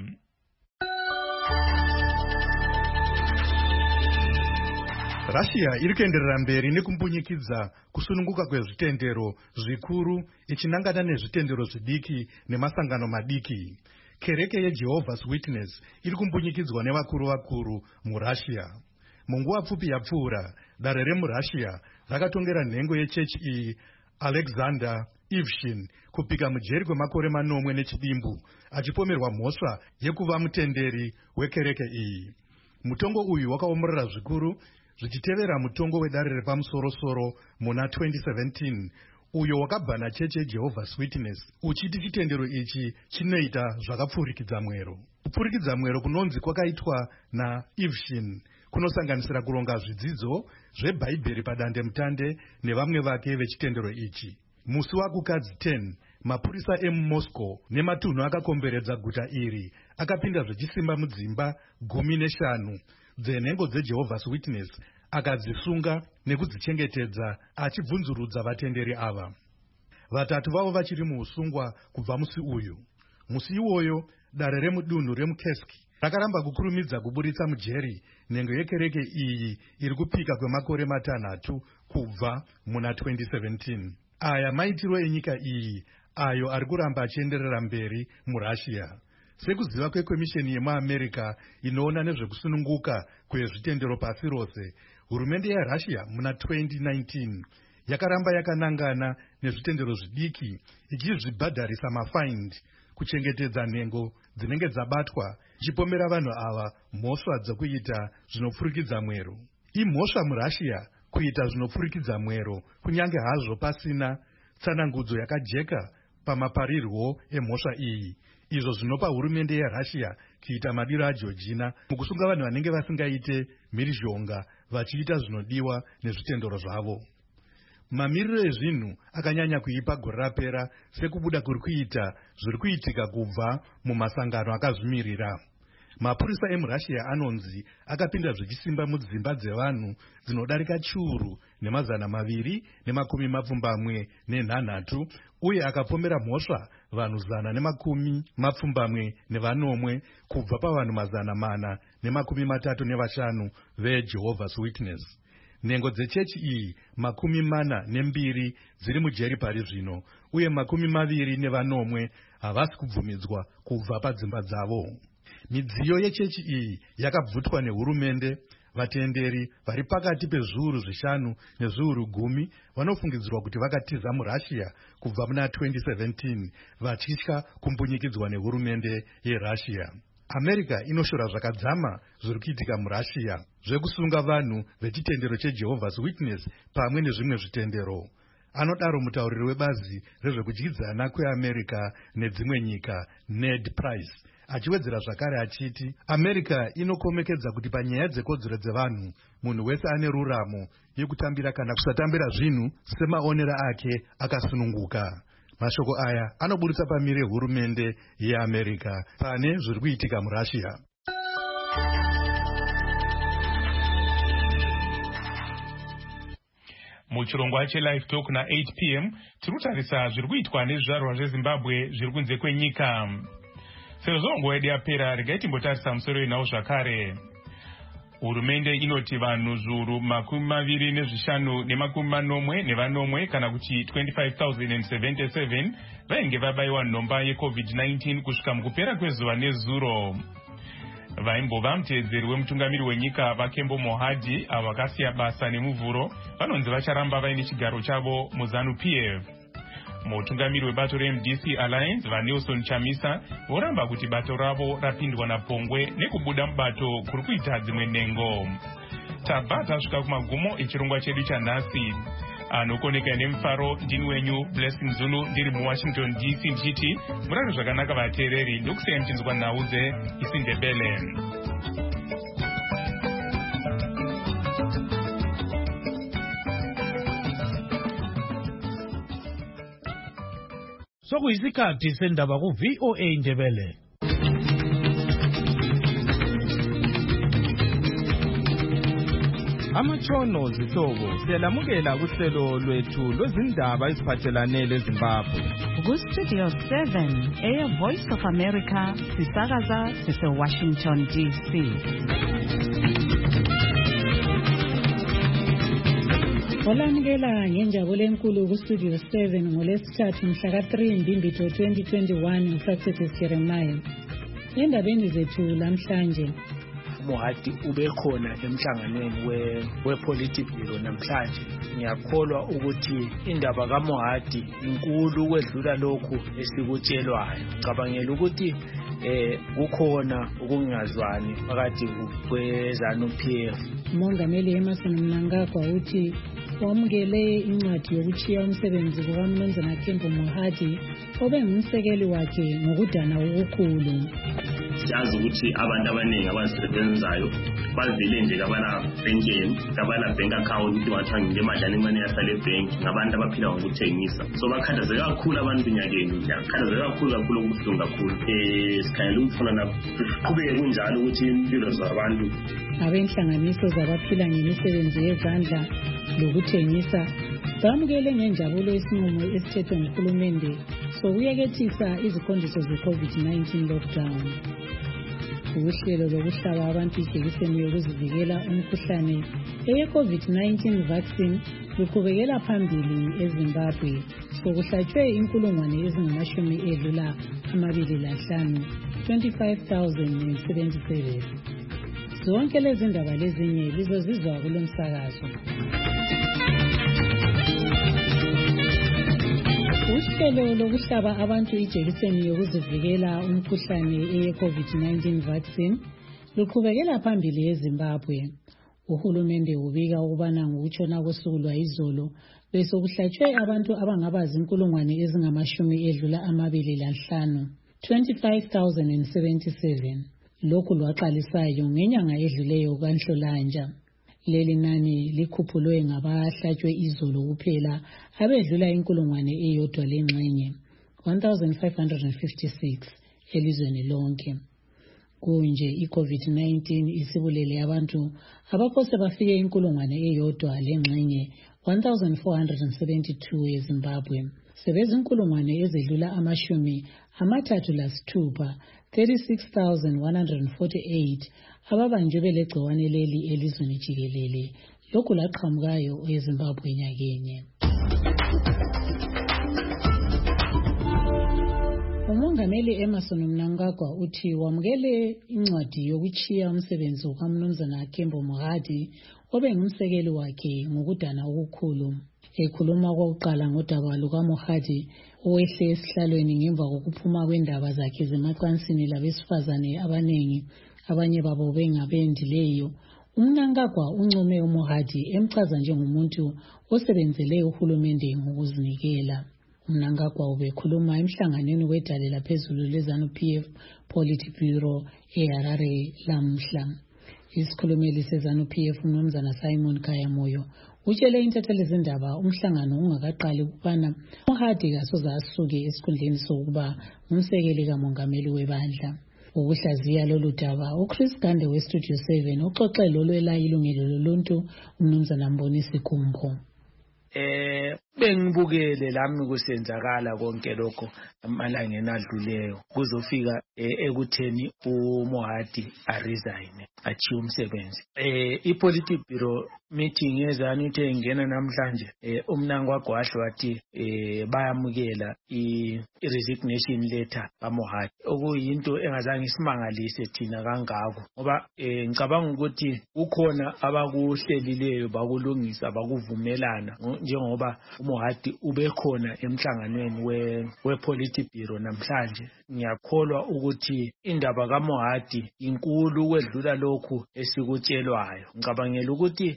Russia iri kuenderera mberi nekumbunyikidza kusununguka kwezvitendero zvikuru ichinangana nezvitendero zvidiki nemasangano madiki. Kereke yeJehovah's Witness iri kumbunyikidzwa nevakuru muRussia. Munguva pfupi yapfuura, dare remuRussia rakatongera nhengo yechechi iyi Alexander Ivshin kupika mujeri kwemakore 4 nechidimbu achipomerwa mhosva yekuva mutenderi wekereke iyi. Mutongo uyu wakaomorera zvikuru zvichitevera mutongo wedare repamusoro-soro muna 2017 uyo wakabhana chechi yeJehovah's Witness uchiti chitendero ichi chinoita zvakapfurikidza mwero. Kupfurikidza mwero kunonzi kwakaitwa naIvshin kunosanganisira kuronga zvidzidzo zvebhaibheri padande mutande nevamwe vake vechitendero ichi. Musi wakukadzi 10 mapurisa emuMoscow nematunhu akakomberedza guta iri akapinda zvechisimba mudzimba 15 dzenhengo dzeJehovah's Witness akadzisunga nekudzichengetedza achibvunzurudza vatenderi ava. 3 vavo vachiri muusungwa kubva musi uyu. Musi iwoyo dare remudunhu remuKeski rakaramba kukurumidza kuburitsa mujeri nhengo yekereke iyi iri kupika kwemakore 3 kubva muna 2017. Aya maitiro enyika iyi ayo ari kuramba achienderera mberi muRussia. Sekuziva kwekomisheni yemuAmerica inoona nezvekusununguka kwezvitendero pasi rose, hurumende yeRussia muna 2019 yakaramba yakanangana nezvitendero zvidiki ichizvibhadharisa mafaind kuchengetedza nhengo dzinenge dzabatwa, ichipomera vanhu ava mhosva dzekuita zvinopfurikidza mwero. Imhosva muRussia kuita zvinopfurikidza mwero, kunyange hazvo pasina tsanangudzo yakajeka pamaparirwo emhosva iyi. Izvo zvinopa hurumende yeRussia kuita madiro aJorgina mukusunga vanhu vanenge vasingaite mhirizhonga vachiita zvinodiwa nezvitendero zvavo. Mamiriro ezvinhu akanyanya kuipa gore rapera sekubuda kuri kuita zviri kuitika kubva mumasangano akazvimirira. Mapurisa emuRussia anonzi akapinda zvechisimba mudzimba dzevanhu dzinodarika chiuru ne223 uye akapomera mhosva vanhu 120 kubva pavanhu 435 veJehovah's Witness. Nhengo dzechechi iyi 42 dziri mujeri pari zvino uye 24 havasi kubvumidzwa kubva padzimba dzavo. Midziyo yechechi iyi yakabvutwa nehurumende. Vatenderi vari pakati pezviuru 5 nezviuru 10 vanofungidzirwa kuti vakatiza muRussia kubva muna 2017 vachitya kumbunyikidzwa nehurumende yeRussia. America inoshora zvakadzama zviri kuitika muRussia zvekusunga vanhu vechitendero cheJehovah's Witness pamwe nezvimwe zvitendero. Anodaro mutauriri webazi rezvekudyidzana kweAmerica nedzimwe nyika Ned Price, achiwedzera zvakare achiti America inokomekedza kuti panyaya dzekodzero dzevanhu munhu wese ane ruramo yekutambira kana kusatambira zvinhu semaonera ake akasununguka. Mashoko aya anoburitsa pamire hurumende yeAmerica pane zviri kuitika muRussia. Muchirongwa cheLive Talk na 8 p.m. tirutarisa zviri kuitwa nezvizvarwa zveZimbabwe zviri kunze kwenyika. Sezvo nguva yedu yapera, regai timbotarisa musoro inawo zvakare. Hurumende inoti vanhu zviuru 25,440 kana kuti 25,077 vainge vabayiwa nhomba yeCovid-19 kusvika mukupera kwezuva nezuro. Vaimbova muteedzeri wemutungamiri wenyika vaKembo Mohadi avo vakasiya basa nemuvhuro vanonzi vacharamba vaine chigaro chavo muZANU-PF. mutungamiri webato reMDC Alliance vaNelson Chamisa voramba kuti bato ravo rapindwa napongwe nekubuda mubato kuri kuita dzimwe nhengo. Tabva tasvika kumagumo echirongwa chedu chanhasi. Anokoneka nemufaro ndini wenyu Blessing Zulu ndiri muWashington DC ndichiti murari zvakanaka vateereri ndokusiyai muchinzwa nhauze isiNdebele. Sokuyisikhathi sendaba ku-VOA Indebele. Amatshono zihlobo siyalamukela kuhlelo lwethu lwezindaba eziphathelane leZimbabwe. Ku-Studio 7 eyeVoice of America sisakaza sise-Washington DC. Olamukela ngenjabulo enkulu ku-Studio 7 ngolesithathu mhla ka-3 Mbimbitho 2021 uSuccess Jeremiah. Endabeni zethu lamhlanje, Mohadi ubekhona emhlanganweni we-Politburo namhlanje. Ngiyakholwa ukuthi indaba kaMohadi inkulu ukwedlula lokhu esikutshelwayo. Ngicabangela ukuthi kukhona ukungazwani phakathi kweZANU-PF. uMongameli Emmerson Mnangagwa uthi wamukele incwadi yokuchiya umsebenzi kukaMnumzana Kembo Mohadi obengumsekeli wakhe ngokudana okukhulu. Siyazi ukuthi abantu abaningi abazisebenzayo bavile nje kabala benkeni, kabala bank account wathiwa ngemadlana encane yasale bank, ngabantu abaphila ngokuthengisa. So bakhathazeka kakhulu abantu enyakeni, bakhathazeka kakhulu ubuhlungu kakhulu. Sikhangela ukufuna kuqhubeke kunjalo ukuthi impilo zabantu abenhlanganiso zabaphila ngemisebenzi yezandla lokuthengisa bamukele ngenjabulo isinqumo esithethwe nguhulumende sokuyekethisa iziqondiso ze-COVID-19 lockdown. Uhlelo lokuhlaba abantu ijekiseni yokuzivikela umkhuhlane eye-COVID-19 vaccine luqhubekela phambili eZimbabwe. Sokuhlatshwe inkulungwane ezingamashumi edlula 25,000 25,077. Zonke lezi ndaba lezinye lizozizwa kulo msakazo. Uhlelo lokuhlaba abantu ijekiseni yokuzivikela umkhuhlane eye-COVID-19 vaccine luqhubekela phambili eZimbabwe. Uhulumende ubika ukubana ngokutshona kosuku lwayizolo besokuhlatshwe abantu abangabazi inkulungwane ezingamashumi edlula 25,000 25,077. Lokhu lwaqalisayo ngenyanga edluleyo kaNhlolanja. Leli nani likhuphulwe ngabahlatshwe izolo kuphela abedlula inkulungwane eyodwa lengxenye 1,556 elizweni lonke. Kunje i-COVID-19 isibulele abantu abaphose bafike inkulungwane eyodwa lengxenye 1,472 eZimbabwe. Sebezinkulungwane ezedlula 36,148 ababanjwe belegciwane leli elizweni jikelele. Lokhu laqhamukayo eZimbabwe nyakenye. Umongameli Emmerson Mnangagwa uthi wamukele incwadi yokuchiya umsebenzi kaMnumzana Kembo Mohadi obengumsekeli wakhe ngokudana okukhulu. Ekhuluma kokuqala ngodaba lukaMohadi owehle esihlalweni ngemva kokuphuma kwendaba zakhe zemacansini labesifazane abanengi, abanye babo bengabendileyo, uMnangagwa uncome uMohadi emchaza njengomuntu osebenzele uhulumende ngokuzinikela. uMnangagwa ubekhuluma emhlanganweni wedale laphezulu leZANU-PF Politburo eHarare lamhla. Isikhulumeli seZANU-PF uMnumzana Simon Kayamoyo utshele intatheli zindaba umhlangano ungakaqali ukubana uMohadi kasoze asuke esikhundleni sokuba ngumsekeli kamongameli webandla. Ukuhlaziya lolu daba uChris Gande weStudio 7 uxoxe lolwela ilungelo loluntu uMnumzana Mbonisi Kumbo. Bengibukele lami kusenzakala konke lokho amalangeni adluleyo kuzofika ekutheni uMohadi aresign achiye umsebenzi. iPolitburo meeting yezanu ithe ingena namhlanje uMnangagwa washo wathi bayamukela i-resignation letter kaMohadi, okuyinto engazange isimangalise thina kangako ngoba ngicabanga ukuthi kukhona abakuhlelileyo bakulungisa bakuvumelana njengoba uMohadi ubekhona emhlanganweni we-Politburo namhlanje, ngiyakholwa ukuthi indaba kaMohadi inkulu ukwedlula lokhu esikutshelwayo. Ngicabangela ukuthi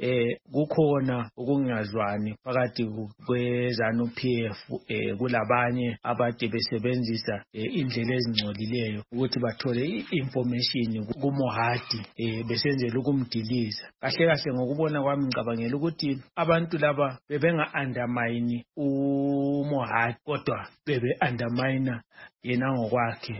kukhona ukungazwani phakathi kweZANU-PF kulabanye abade besebenzisa indlela ezingcolileyo ukuthi bathole i-information kuMohadi besenzela ukumdiliza. Kahle kahle ngokubona kwami ngicabangela ukuthi abantu laba bebenga-undermine uMohadi kodwa bebe-undermine yena ngokwakhe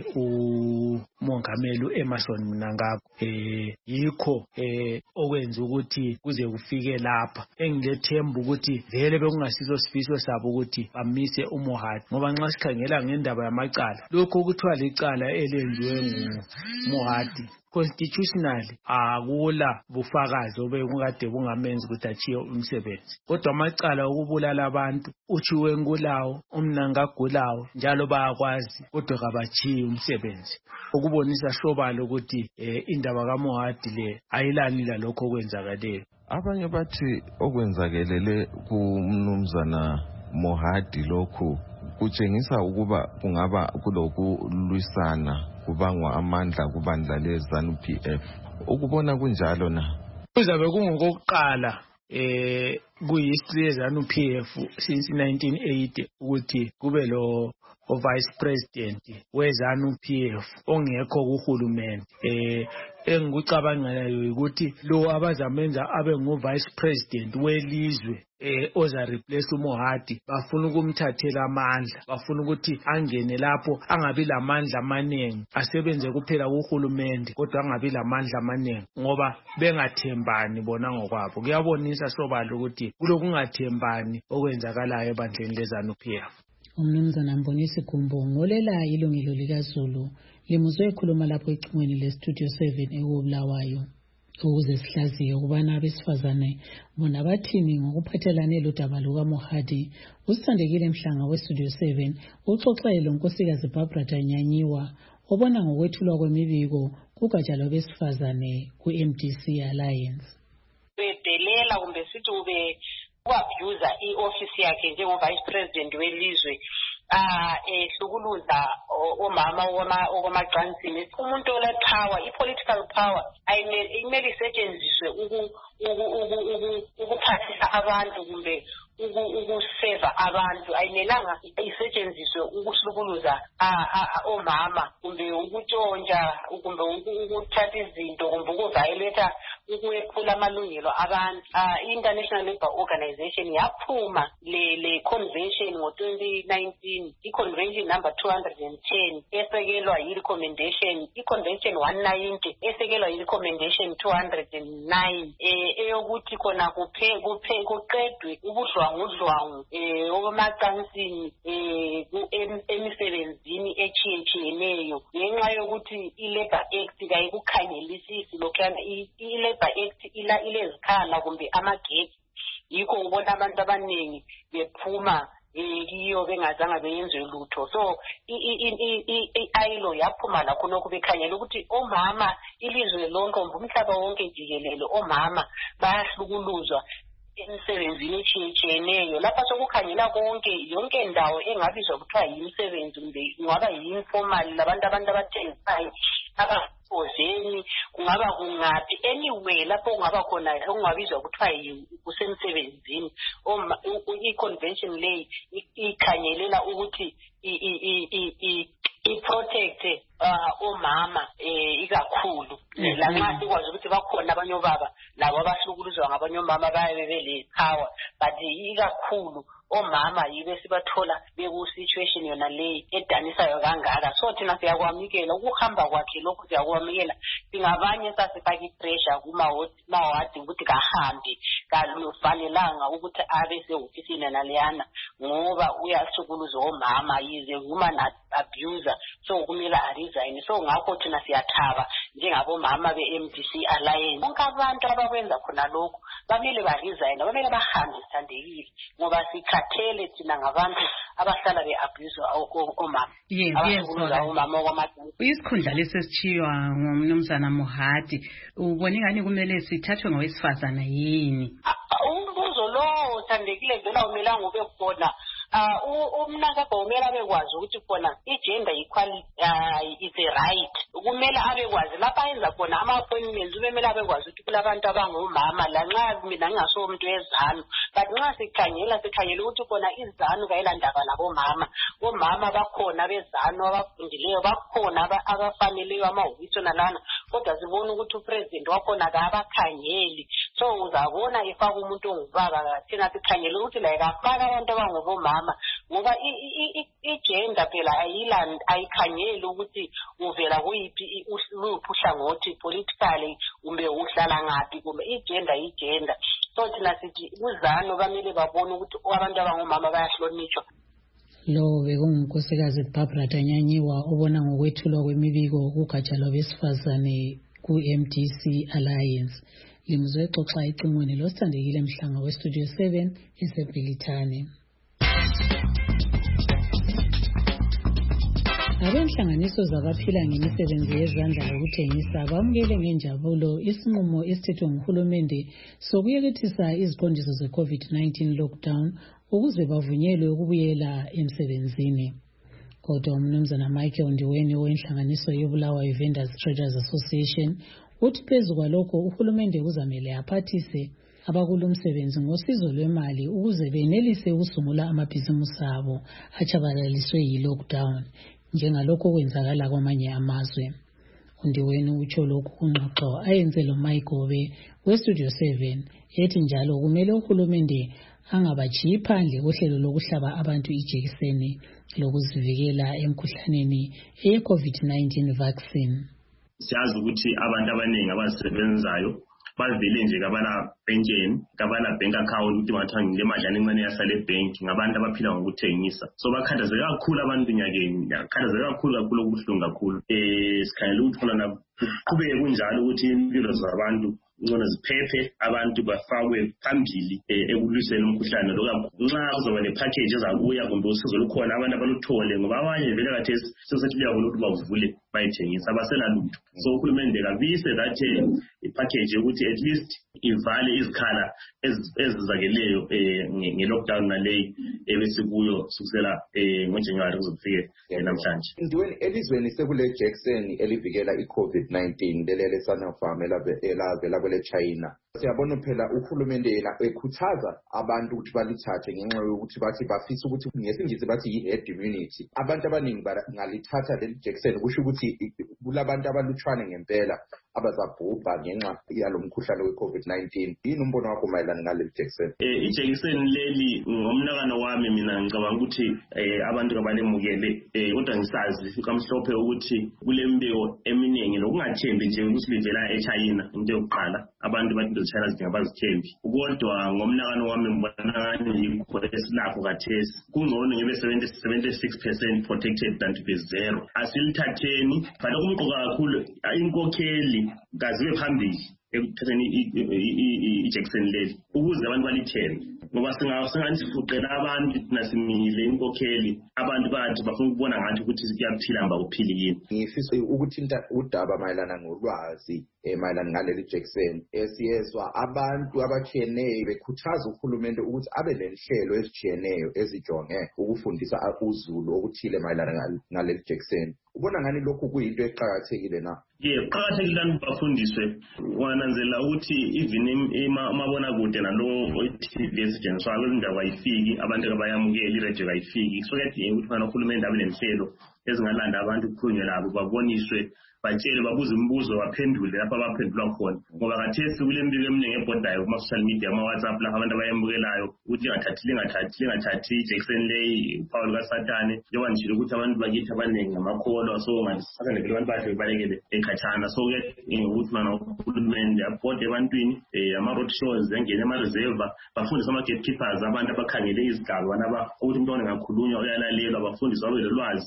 uMongameli Emmerson Mnangagwa. Yikho okwenza ukuthi kuze kufike lapha. Engilethemba ukuthi vele bekungasizo sifiso sabo ukuthi bamise uMohadi, ngoba nxa sikhangela ngendaba yamacala, lokho kuthiwa licala elenziwe nguMohadi constitutionally akula bufakazi obekade bungamenzi ukuthi achiye umsebenzi. Kodwa amacala okubulala abantu uchiwe ngulawo, uMnangagwa njalo bayakwazi kodwa kabachiye umsebenzi, ukubonisa sobala ukuthi indaba kaMohadi le ayilanila lokho okwenzakaleyo. Abanye bathi okwenzakelele kumnumzana Mohadi lokhu kutshengisa ukuba kungaba kulokulwisana kubangwa amandla kubandla leZANU-PF. Ukubona kunjalo na? Kuzabe kungokokuqala kuyihistory yeZANU-PF since 1980 ukuthi kube lo vice president weZANU-PF ongekho kuhulumende. Engikucabangelayo ukuthi lo abazamenza abe ngu-vice president welizwe oza replace uMohadi bafuna ukumthathela amandla, bafuna ukuthi angene lapho angabi lamandla amaningi, asebenze kuphela kuhulumende kodwa angabi lamandla amaningi ngoba bengathembani bona ngokwabo. Kuyabonisa sobala ukuthi kulokungathembani okwenzakalayo ebandleni leZANU-PF. Umnumzana Mbonisi Gumbo ngolela ilungelo likaZulu limuzwe ekhuluma lapho ecingweni leStudio 7 eKobulawayo ukuze sihlaziye ukubana abesifazane bona bathini ngokuphathelane lodaba lukaMohadi. Usithandekile Mhlanga weStudio 7 uxoxele lonkosikazi Barbara Danyanyiwa obona ngokwethulwa kwemibiko kugatsha lwabesifazane ku-MDC Alliance. Bedelela kumbe sithi ube uabuse i-office yakhe njengo-vice president welizwe ehlukuluza omama okwamacansini. Umuntu olepower, i-political power ayimele isetshenziswe ukuphathisa abantu kumbe ukuseva abantu, ayimelanga isetshenziswe ukuhlukuluza omama kumbe ukutshontsha kumbe ukuthatha izinto kumbe ukuvayoletha ukwephula amalungelo abantu. I-International Labour Organization yaphuma le convention ngo-2019, i-convention number 210 esekelwa yi-recommendation, i-convention 190 esekelwa yi-recommendation 209 eyokuthi khona kuqedwe ubudlwangudlwangu okwamacansini emisebenzini etshiyetshiyeneyo ngenxa yokuthi i-Labour Act kayikukhangelisisi lokhuyana. I-Labour Act ilezikhala kumbe amageti, yikho ubona abantu abaningi bephuma kiyo bengazange beyenzwe lutho. So i-ILO yaphuma lakho lokhu bekhangela ukuthi omama ilizwe lonke umhlaba wonke jikelele omama bayahlukuluzwa emsebenzini etshiyetshiyeneyo. Lapha sokukhangela konke, yonke ndawo engabizwa kuthiwa yimisebenzi kumbe kungaba yi-informal labantu abathengisayo abazeni, kungaba kungaphi, anywhere lapho kungaba khona okungabizwa kuthiwa kusemsebenzini. I-convention leyi ikhangelela ukuthi i-protect omama ikakhulu. Lanxa sikwazi ukuthi bakhona abanye obaba labo abahlukuluzwa ngabanye omama bayabe bele-power, but ikakhulu omama yibe sibathola beku-situation yona leyi edanisayo kangaka. So thina siyakwamukela ukuhamba kwakhe lokhu, siyakwamukela. Singabanye sasifaka i-pressure kuMohadi ukuthi kahambe, kalufanelanga ukuthi abe sehofisini naleyana ngoba uyahlukuluzwa omama, yize woman abuser, so kumele aresign. So ngakho thina siyathaba njengabomama be-MDC Alliance. Bonke abantu abakwenza khona lokhu bamele baresign, bamele bahambe sithandekile ngoba sikhathele thina ngabantu abahlala be-abuse omama. Isikhundla lesesitshiywa ngumnumzana Mohadi ubone ngani kumele sithathwe ngowesifazana yini? Umbuzo lowo uthandekile vela umelanga ube khona umnakabha umele abekwazi ukuthi khona i-gender equality is a right. Kumele abekwazi lapha ayenza khona ama-appointments ubemele abekwazi ukuthi kulabantu abangomama lanxa mina ngingaso umuntu wezanu, but nxa sikhangela ukuthi khona izanu kayilandaba nabomama. Omama bakhona bezanu abafundileyo, bakhona abafaneleyo amahhovisi nalana, kodwa sibona ukuthi upresident wakhona kabakhangeli. So uzabona ifaka umuntu ongubaba thina sikhangele ukuthi la kafaka abantu abangobomama ngoba i-gender phela ayikhangeli ukuthi uvela kuyiphi uhlangothi politically kumbe uhlala ngaphi kumbe i-gender. So thina sithi uzano bamele babone ukuthi abantu abangomama bayahlonishwa. Lo bekungunkosikazi Barbara Danyanyiwa ubona ngokwethulwa kwemibiko kugatsha lwabesifazane ku-MDC Alliance. Limuzwe xoxa icingweni losithandekile Mhlanga weStudio 7 eseBhilithane. Abenhlanganiso zabaphila ngemisebenzi yezandla yokuthengisa bamukele ngenjabulo isinqumo esithethwe nguhulumende sokuyekethisa iziqondiso ze-COVID-19 lockdown ukuze bavunyelwe ukubuyela emsebenzini. Kodwa umnumzana Michael Ndiweni wenhlanganiso yoBulawayo Vendors Traders Association uthi phezu kwalokho uhulumende uzamele aphathise abakulumsebenzi ngosizo lwemali ukuze benelise ukusungula amabhizimusi abo achabalaliswe yi-lockdown njengalokho kwenzakala kwamanye amazwe. Undiweni utsho lokhu kungxoxo ayenze lo Mayigobe weStudio 7 ethi njalo kumele uhulumende angabachiyi phandle kohlelo lokuhlaba abantu ijekiseni lokuzivikela emkhuhlaneni ye-COVID-19 vaccine. Siyazi ukuthi abantu abaningi abasebenzayo bavele nje kabala pension, kabala bank account ukuthi bathathe ngemadlana encane yasale bank ngabantu abaphila ngokuthengisa. So bakhathazeka kakhulu abantu nyakeni, bakhathazeka kakhulu kubuhlungu kakhulu. Sikhangela ukuthi khona kuqhubeke kunjalo ukuthi impilo zabantu ngcono ziphephe, abantu bafakwe phambili ekulwiseni umkhuhlane lo kakhulu. Nxa kuzoba ne-package ezabuya kumbe usizo lukhona abantu abaluthole ngoba abanye vele khathesi sesethuleka ukuthi bavule bayithengisa abasenalutho. So uhulumende kabise that i-package yokuthi at least ivale izikhala ezizakeleyo nge-lockdown naleyi ebesikuyo kusukela ngoJanuwari kuzofike namhlanje. Ndiweni elizweni sekule Jackson elivikela i-COVID-19 lelele Sinopharm elavela kwele China. Siyabona phela uhulumende yena ekhuthaza abantu ukuthi balithathe ngenxa yokuthi bathi bafisa ukuthi ngesingisi bathi yi-herd immunity. Abantu abaningi ngalithatha leli Jackson kusho ukuthi kulabantu abalutshwane ngempela abazabhubha ngenxa yalomkhuhlane we-COVID-19. Yini umbono wakho mayelana ngaleli Jackson? Ijekiseni leli ngomnakano wami mina ngicabanga ukuthi abantu kabalemukele kodwa ngisazi kamhlophe ukuthi kule mbeko eminingi lokungathembi nje ukuthi livela eChina into yokuqala abantu bathi China zingabazithembi. Kodwa ngomnakano wami ngibona yikho esilapho kathesi kungcono ngibe 76% protected than to be zero. Asilithatheni phela kumqoka kakhulu inkokheli kazibe phambili ekuthatheni ijekiseni leli ukuze abantu balithembe ngoba singanisifuqela abantu nasimile inkokheli abantu bathi bafuna ukubona ngathi ukuthi siyaphila mba kuphili yini. Ngifisa ukuthinta udaba mayelana ngolwazi mayelana ngaleli Jackson esiyezwa abantu abatshiyeneyo bekhuthaza uhulumende ukuthi abe lenhlelo ezitshiyeneyo ezijonge ukufundisa uzulu okuthile mayelana ngaleli Jackson. Ubona ngani lokhu kuyinto eqhakathekile na? Qhakathekile ukuthi bafundiswe. Wananzela ukuthi even amabona kude nalo TV esetshenziswa kwezindaba ayifiki, abantu abayamukela iradio ayifiki. So kuyadinga ukuthi khona uhulumende abe nenhlelo ezingalanda abantu kukhulunywe labo baboniswe batshele babuze imibuzo baphendule lapha abaphendula khona ngoba kathesi kule mbiko eminingi ebhodayo kuma social media ama WhatsApp lapha abantu abayamukelayo ukuthi lingathathi ijekiseni leyi uphawu lukaSathane njengoba nishilo ukuthi abantu bakithi abaningi ngamakholwa so ngasakhandekile abantu bahle balekele ekhatshana. So ukuthi mana uhulumende abhode ebantwini ama-road shows engene ama-reserve bafundise ama-gatekeepers abantu abakhangele izigaba ukuthi umuntu ongakhulunywa uyalalelwa bafundiswe babe lolwazi engcono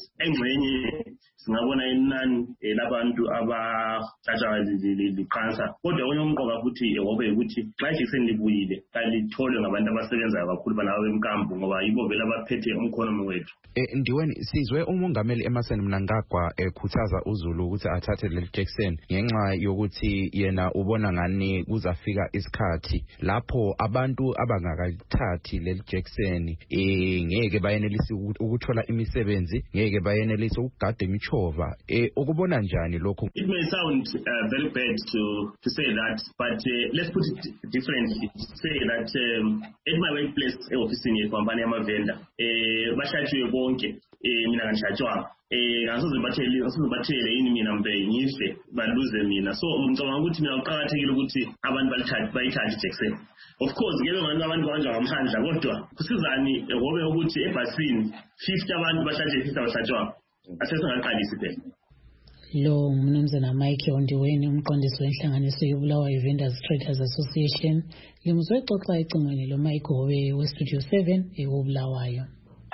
ingxenye singabona inani labantu abathatha licancer kodwa onye umqoka futhi ngoba ukuthi xa ijekiseni libuyile kalitholwe ngabantu abasebenzayo kakhulu balaba bemkambo ngoba yibo vele abaphethe umkhonomi wethu. Ndiweni sizwe umongameli Emmerson Mnangagwa ekhuthaza uZulu ukuthi athathe leli jekiseni ngenxa yokuthi yena ubona ngani kuzafika isikhathi lapho abantu abangakathathi leli jekiseni ngeke bayenelise ukuthola imisebenzi, ngeke bayenelise ukugada imichova. Ukubona njani lokho? It may sound very bad to say that, but let's put it differently. Say that at my workplace ofisini yecompany yama-vendor bashatshiwe bonke mina kangishatshwanga ngasoze bathele yini mina mbe ngife baluze mina. So ngicabanga ukuthi mina kuqakathekile ukuthi abantu bayithathe ijekiseni. Of course ngeke ngani abantu banja ngamandla kodwa kusizani ngobe ukuthi ebhasini 50 abantu bahlatshwe 50 abahlatshwanga asesingaqalisi phela. Lo ngumnumzana Mike Ondiweni umqondisi wenhlanganiso yoBulawayo Vendors Traders Association limuzwe xoxa ecingweni lo Mike Howe we Studio 7 eBulawayo.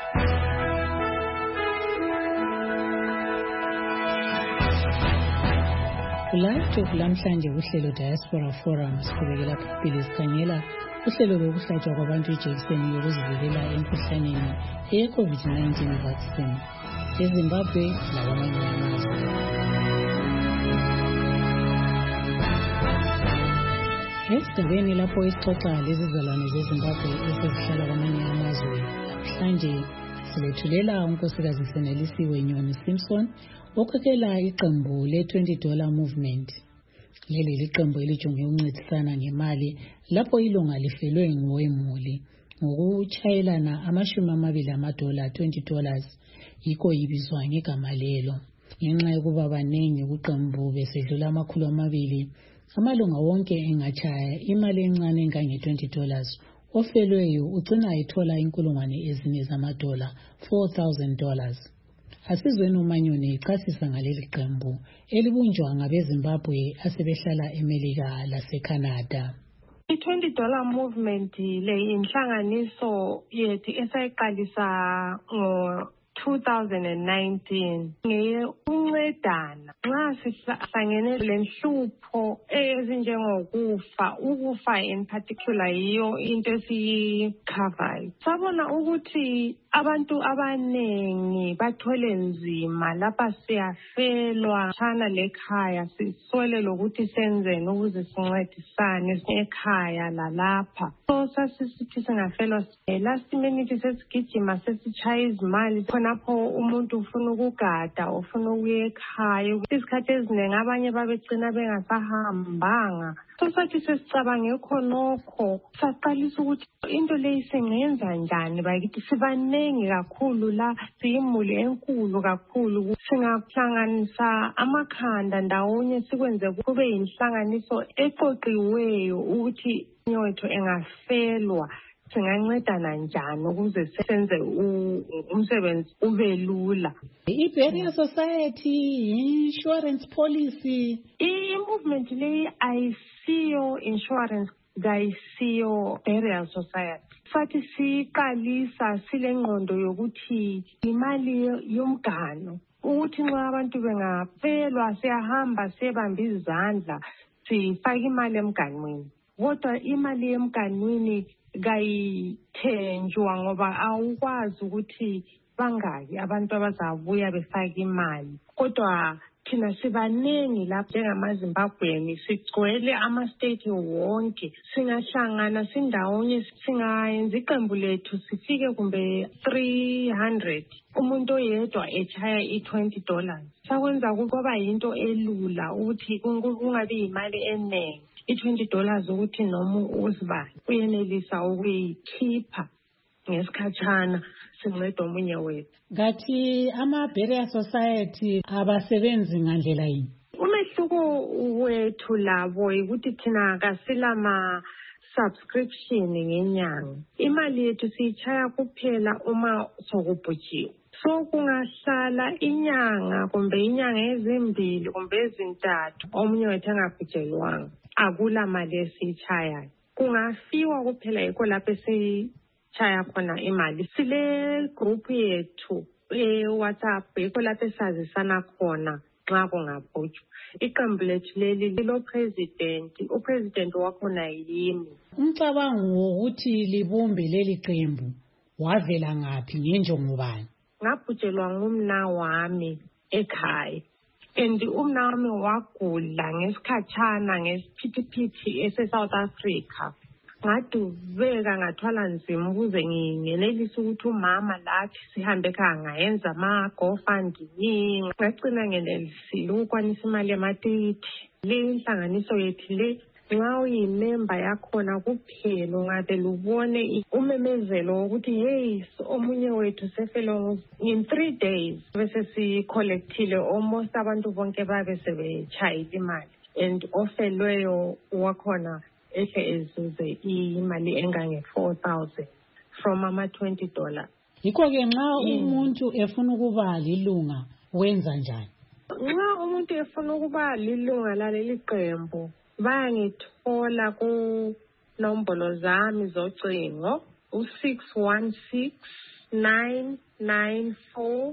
Kulapho kulamhlanje uhlelo Diaspora Forum siqhubekela phambili sikhangela uhlelo lokuhlatshwa kwabantu ijekiseni yokuzivikela emkhuhlaneni ye-COVID-19 vaccine eZimbabwe nakwamanye amazwe. Esigabeni lapho isixoxa lezizalwane zeZimbabwe esezihlala kwamanye amazwe mhlanje silethulela unkosikazi Senelisiwe Nyoni Simpson okhokhela iqembu le$20 movement. Leli liqembu elijonge ukuncedisana ngemali lapho ilunga lifelwe ngowemuli ngokuchayelana $20 $20 yikho ibizwa ngegama lelo. Ngenxa yokuba abaningi kuqembu besedlula $200 amalunga wonke engachaya imali encane engange$20 ofelweyo ugcina ethola $4,000 $4,000. Asizweni uManyoni echasisa ngaleli qembu elibunjwa ngabeZimbabwe asebehlala eMelika laseCanada. I$20 movement le inhlanganiso yethu esayiqalisa ngo-2019 ngekuncedana nxa sihlangene lenhlupho ezinjengokufa in particular yiyo into esiyikhavayo. Sabona ukuthi abantu abanengi bathwele nzima lapha siyafelwa tshana lekhaya siswele lokuthi senzeni ukuze sincedisane ekhaya lalapha. So sasisithi singafelwa last minute sesigijima sesichaya izimali khonapho umuntu ufuna ukugada ufuna ukuya ekhaya. Isikhathi eziningi abanye babegcina bengasahambanga. So sathi sesicabange khonokho saqalisa ukuthi into leyi singenza njani bakithi sibanengi kakhulu la siyimuli enkulu kakhulu singahlanganisa amakhanda ndawonye sikwenze kube yinhlanganiso eqoqiweyo ukuthi nyethu engafelwa singancedana njani ukuze senze umsebenzi ube lula. I-Barrier Society, insurance policy, i-movement leyi ayisiyo insurance kayisiyo Barrier Society. Sathi siqalisa silengqondo yokuthi imali yomgano ukuthi nxa abantu bengafelwa siyahamba siyebamba izandla sifake imali emganwini. Kodwa imali emganwini kayithenjwa ngoba awukwazi ukuthi bangaki abantu abazabuya befake imali. Kodwa thina sibanengi lapha njengamaZimbabweni sigcwele ama-state wonke singahlangana sindawonye singayenza iqembu lethu sifike kumbe 300 umuntu oyedwa echaya $20 sakwenza kwaba yinto elula ukuthi kungabi imali eningi. $20 ukuthi noma uzibani uyenelisa ukuyikhipha ngesikhatshana sinceda omunye wethu. Ngathi ama-Barrier Society abasebenzi ngandlela yini? Umehluko wethu labo ukuthi thina kasilama subscription ngenyanga. Imali yethu siyichaya kuphela uma sokubhujiwe. So kungahlala inyanga kumbe inyanga ezimbili kumbe ezintathu omunye wethu engabhujelwanga akula mali esiyichayayo. Kungafiwa kuphela yikho lapho esichaya khona imali. Sile group yethu WhatsApp yikho lapho esazisana khona xa kungabhujwa. Iqembu lethu leli lilo-president, upresident wakhona yimi. Umcabango wokuthi libumbe leli qembu wavela ngaphi ngenjongo bani? Ngabhujelwa ngumna wami ekhaya. And umna wami wagula ngesikhatshana ngesiphithiphithi ese-South Africa. Ngadubeka ngathwala nzima ukuze ngingenelise ukuthi umama lathi sihambe ekhaya ngayenza ama-GoFundMe. Ngagcina ngenelisile ukukwanisa imali yamatikiti. Le inhlanganiso yethu le nxa uyimemba yakhona kuphela ungavele ubone umemezelo wokuthi yes omunye wethu sefele in 3 days bese sicollectile almost abantu bonke babe sebetshayile imali and ofelweyo wakhona ehle ezuze imali engange-4,000 from ama-$20. Yikho-ke nxa umuntu efuna ukuba lilunga wenza njani? Nxa umuntu efuna ukuba lilunga laleli qembu bayangithola kunombolo zami zocingo u-616 994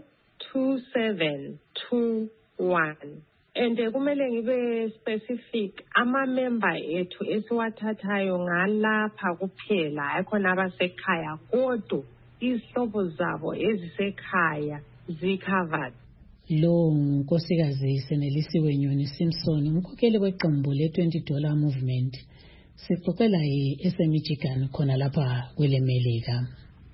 2721. And kumele ngibe specific ama-member ethu esiwathathayo ngalapha kuphela ayikhona abasekhaya kodwa izihlobo zabo ezisekhaya zi-covered. Lo ngunkosikazi Senelisiwe Nyoni Simpson, umkhokheli weqembu le-$20 movement. Sixoxela eseMichigan khona lapha kwele Melika.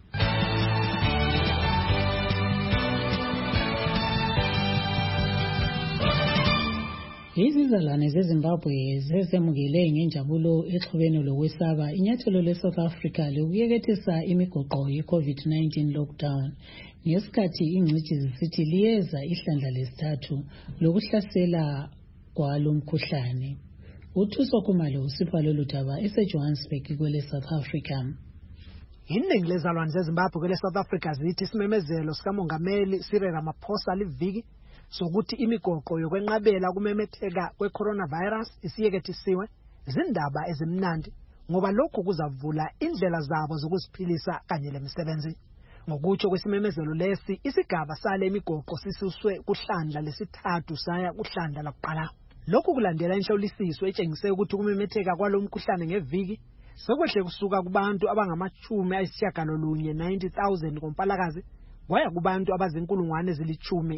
Izizalwane zeZimbabwe zezemukele ngenjabulo exhubeni lokwesaba inyathelo le-South Africa lokuyekethisa imigoqo ye-COVID-19 lockdown. Ngesikhathi ingcitshi zisithi liyeza ihlandla lesithathu lokuhlasela kwalo mkhuhlane. UThuso Khumalo usipha lolu daba eseJohannesburg kwele South Africa. Iningi lezalwane zeZimbabwe kwele South Africa zithi isimemezelo sikamongameli Cyril Ramaphosa liviki sokuthi imigoqo yokwenqabela kumemetheka kwe-coronavirus isiyekethisiwe izindaba ezimnandi ngoba lokhu kuzavula indlela zabo zokuziphilisa kanye lemisebenzi. Ngokutsho kwesimemezelo lesi isigaba sale imigoqo sisuswe kuhlandla lesithathu saya kuhlandla lakuqala. Lokhu kulandela inhlolisiso etshengise ukuthi kumemetheka kwalomkhuhlane ngeviki sekwehle kusuka kubantu abangama-90,000 ngoMpalakazi kwaya kubantu abazinkulungwane ezili-10,000.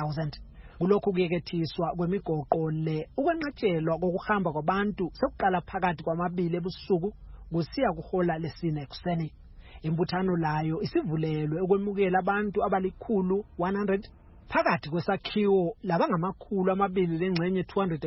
Kulokhu kuyekethiswa kwemigoqo le ukwenqatshelwa kokuhamba kwabantu sekuqala phakathi kwamabili ebusuku kusiya kuhola lesine ekuseni. Imbuthano layo isivulelwe ukwemukela abantu abali-100 phakathi kwesakhiwo labangama-200 lengxenye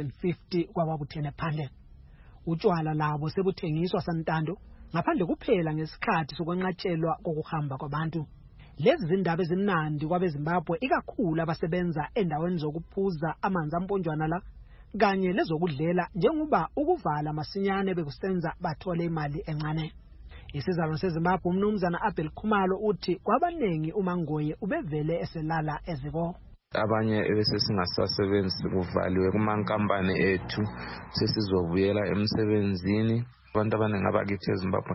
250 kwababuthene phandle. Utshwala labo sebuthengiswa santando ngaphandle kuphela ngesikhathi sokwenqatshelwa kokuhamba kwabantu. Lezi zindaba ezimnandi kwabeZimbabwe ikakhulu abasebenza endaweni zokuphuza amanzi amponjwana la kanye lezokudlela njengoba ukuvala masinyane bekusenza bathole imali encane. Isizalwane seZimbabwe umnumzana Abel Khumalo uthi kwabanengi uMangoye ubevele eselala eziko. Abanye ebesesingasasebenzi kuvaliwe kumankampani ethu sesizobuyela emsebenzini. Abantu abaningi abakithi eZimbabwe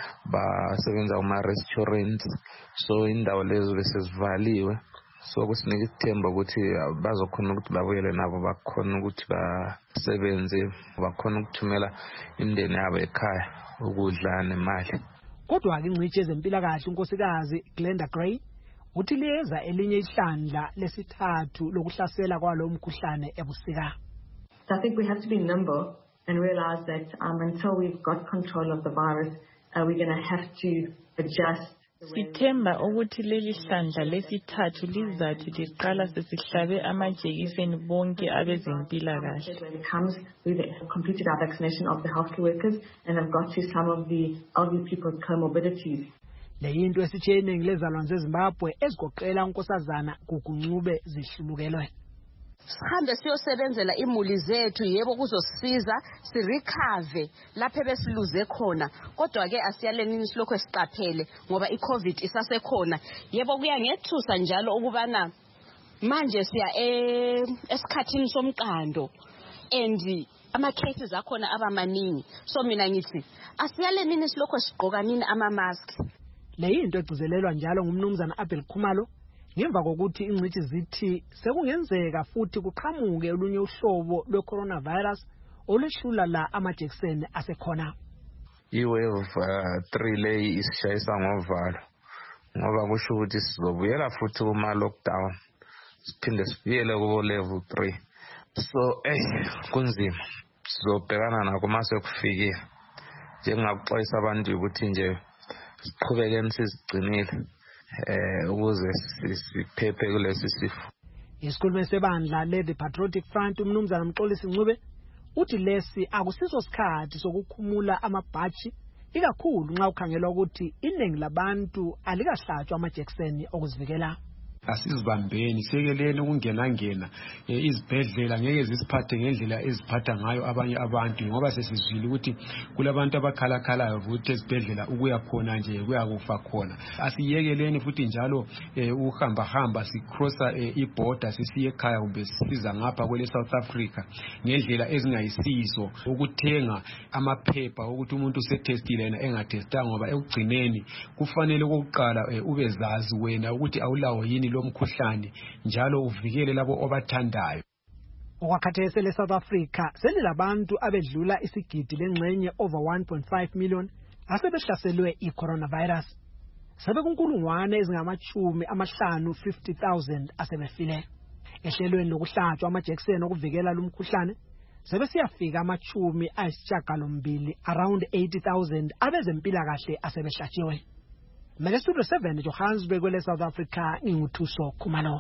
basebenza kuma-restaurants, so indawo lezo besezivaliwe. So kusinika isithemba ukuthi bazokhona ukuthi babuyele nabo bakhona ukuthi basebenze, bakhona ukuthumela imindeni yabo ekhaya ukudla nemali. Kodwa-ke ingcitshi ezempilakahle unkosikazi Glenda Gray uthi liyeza elinye ihlandla lesithathu lokuhlasela kwalo mkhuhlane ebusika. So I think we have to be nimble and realize that until we've got control of the virus, we're going to have to adjust. Sithemba ukuthi leli hlandla lesithathu lizathi liqala sesihlabe amajekiseni bonke abezempilakahle. When it comes, we've completed our vaccination of the healthcare workers and have got to some of the elderly people with comorbidities. Le yinto esithe iningi lezalwane zeZimbabwe ezigoqela unkosazana Guguncube zihlulukelwe. Sihambe siyosebenzela imuli zethu yebo kuzosisiza sirecover lapho besiluze khona kodwa ke asiyalenini silokho esiqaphele ngoba iCovid isasekhona yebo kuyangethusa njalo ukubana manje siya esikhathini somqando and ama cases akhona abamaningi so mina ngithi asiyalenini silokho sigqoka nini ama mask. Le yinto egcizelelwa njalo ngumnumzana Abel Khumalo ngemva kokuthi ingcithi zithi sekungenzeka futhi kuqhamuke olunye uhlobo lwe-coronavirus olwehlula la amajekiseni asekhona. I-wave 3 leyi isishayisa ngovalo ngoba kusho ukuthi sizobuyela futhi kuma-lockdown siphinde sibuyele kubo-level 3. So kunzima, sizobhekana nakho uma sekufikile. Njengakuxwayisa abantu ukuthi nje siqhubekeni sizigcinile ukuze siphephe kulesi sifo. Isikhulumi sebandla le-The Patriotic Front umnumzana Mxolisi Ncube uthi lesi akusiso sikhathi sokukhumula amabhaji ikakhulu nxa ukhangelwa ukuthi iningi labantu alikahlatshwa amajekiseni okuzivikela. Asizibambeni sekeleni ukungenangena izibhedlela ngeke zisiphathe ngendlela eziphatha ngayo abanye abantu ngoba sesizwile ukuthi kulabantu abakhalakhala ukuthi ezibhedlela ukuya khona nje kuyakufa khona. Asiyekeleni futhi njalo uhamba sicrossa iborder sisiye ekhaya kumbe sisiza ngapha kwele South Africa ngendlela ezingayisizo ukuthenga amaphepha ukuthi umuntu usetestile yena engatestanga ngoba ekugcineni kufanele ukuqala ubezazi wena ukuthi awulawo yini lomkhuhlane njalo uvikele labo obathandayo. Okwakhathesi le-South Africa selilabantu abedlula isigidi lengxenye over 1.5 million asebehlaselwe i-coronavirus. Sebekunkulungwane ezingama-50,000 asebefile. Ehlelweni lokuhlatshwa amajekiseni okuvikela lumkhuhlane sebesiyafika ama-80 around 80,000 abezempilakahle asebehlatshiwe. Mele Studio 7 Johannesburg kwele South Africa nginguthuso Khumalo.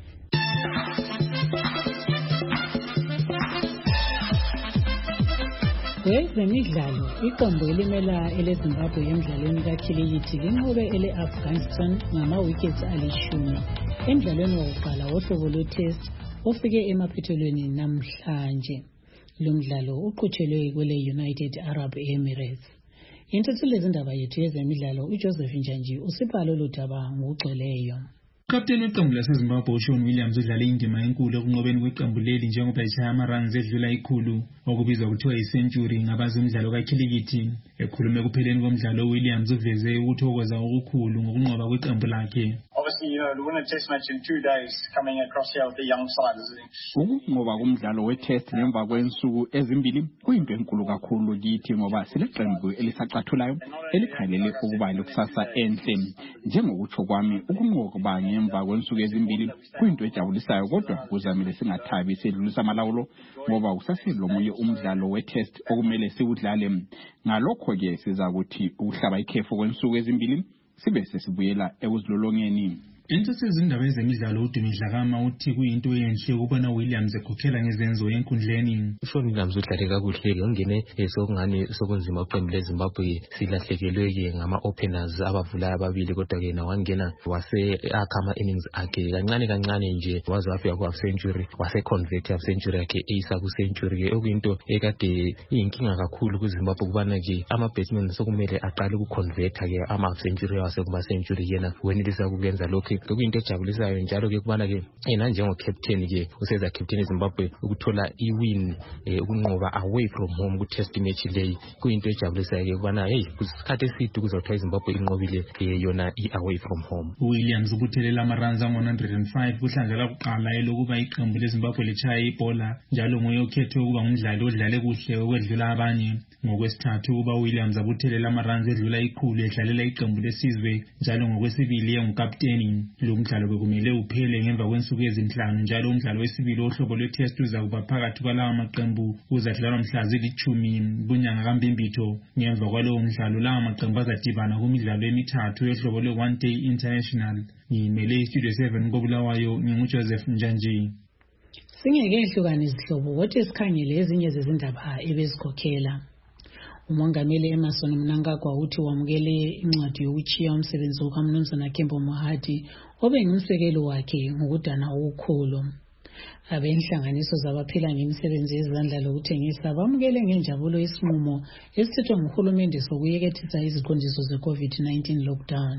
Kwezemidlalo iqembu elimela eleZimbabwe emidlalweni kakhilikithi linqobe ele-Afghanistan ngama-wickets 10 emidlalweni wokuqala wohlobo lwe-test ofike emaphethelweni namhlanje. Lo mdlalo uqhutshelwe kwele-United Arab Emirates. Intatheli zindaba yethu yezemidlalo uJoseph Njanji usipha lolu daba ngokugcweleyo. Ukapteni weqembu laseZimbabwe uShaun Williams udlale indima enkulu ekunqobeni kweqembu leli njengoba eshaya ama-runs edlula 100 okubizwa kuthiwa yi-century ngabazi umdlalo kakhilikithi. Ekhulume kupheleni komdlalo Williams uveze ukuthokoza okukhulu ngokunqoba kweqembu lakhe. Obviously, to win a test match in 2 days coming across here with the young side. Ukunqoba kumdlalo we-test ngemva kwensuku ezimbili kuyinto enkulu kakhulu kithi ngoba sileqembu elisacathulayo elikhalele ukuba lekusasa enhle. Njengokutsho kwami ukunqoba ngemva kwensuku ezimbili kuyinto ejabulisayo kodwa kuzamile singathabi sedlulisa amalawulo ngoba kusaselomunye umdlalo we-test okumele siwudlale. Ngalokho ke sizakuthi ukuhlaba ikhefu kwensuku ezimbili sibe sesibuyela ekuzilolongeni. Intatheli zindaba ezemidlalo uDumi Dlakama uthi kuyinto enhle ukubona Williams ekhokhela ngezenzo enkundleni. uShaun Williams udlale kakuhle ongene sokungani sokunzima uqembu leZimbabwe silahlekelwe ngama-openers abavulayo ababili kodwa ke wangena wase-akha ama-innings akhe kancane nje waze wafika ku-half-century wase-convert half-century yakhe eyisa ku-century ke okuyinto ekade iyinkinga kakhulu kuZimbabwe ukubana ke ama-batsmen sokumele aqale ukuconverta ke ama-half-century wasekuba-century yena wenelisa ukuyenza lokhu kuyinto ejabulisayo njalo ke kubana ke yena njengo-captain ke useza captain eZimbabwe ukuthola i-win ukunqoba away from home ku-test match leyi kuyinto ejabulisayo ke kubana kusikhathi eside kuzothiwa iZimbabwe inqobile yona i-away from home. Williams ubuthelela ama-runs angu-105 kuhlandlela kuqala elokuba iqembu leZimbabwe litshaye ibhola njalo nguye okhethwe ukuba ngumdlali odlale kuhle okwedlula abanye. Ngokwesithathu ukuba Williams abuthelela ama-runs edlula 100 edlalela iqembu lesizwe njalo ngokwesibili engukapteni. Lo mdlalo bekumele uphele ngemva kwensuku ezinhlanu njalo umdlalo wesibili ohlobo lwe-test uzakuba phakathi kwalawa maqembu uzadlalwa mhla zili-10 kunyanga kaMbimbitho. Ngemva kwalowo mdlalo lawa maqembu azadibana kumidlalo emithathu yohlobo lwe-One Day International. Ngimele iStudio 7 koBulawayo nginguJoseph Njanji. Singeke ehlukane izihlobo wothi sikhangele ezinye zezindaba ebezikhokhela. Umongameli Emmerson Mnangagwa uthi wamukele incwadi yokuchiya umsebenzi kaMnumzana Kembo Mohadi obengumsekelo wakhe ngokudana okukhulu. Abenhlanganiso zabaphila ngemisebenzi yezandla lokuthengisa bamukele ngenjabulo isinqumo esithethwe nguhulumende sokuyekethisa iziqondiso ze-COVID-19 lockdown.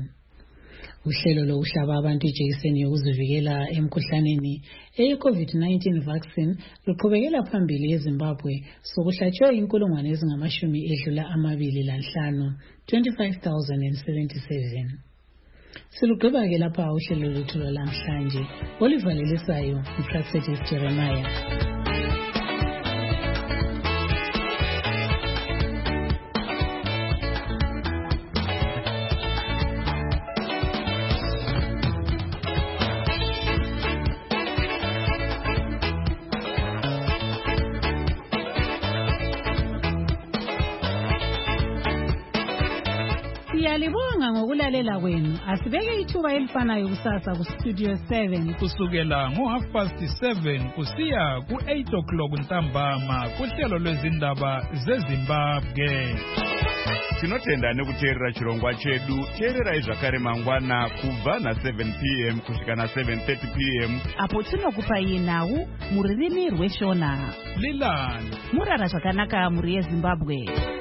Uhlelo lokuhlaba abantu ijekiseni yokuzivikela emkhuhlaneni eye-COVID-19 vaccine luqhubekela phambili eZimbabwe sokuhlatshwe 25,027. Silugqiba-ke lapha uhlelo lwethu lwalamhlanje olivalelisayo uProfetis Jeremiah. Siyalibonga ngokulalela kwenu. Asibeke ithuba elifanayo kusasa ku Studio 7 kusukela ngo7:30 kusiya ku8 ntambama kuhlelo lwezindaba zeZimbabwe. Tinotenda nekuteerera chirongwa chedu. Teererai zvakare mangwana kubva na7 p.m. kusvika na7:30 p.m. apo tinokupai nhau muririmi rweshona. Lilani murara zvakanaka muri yeZimbabwe.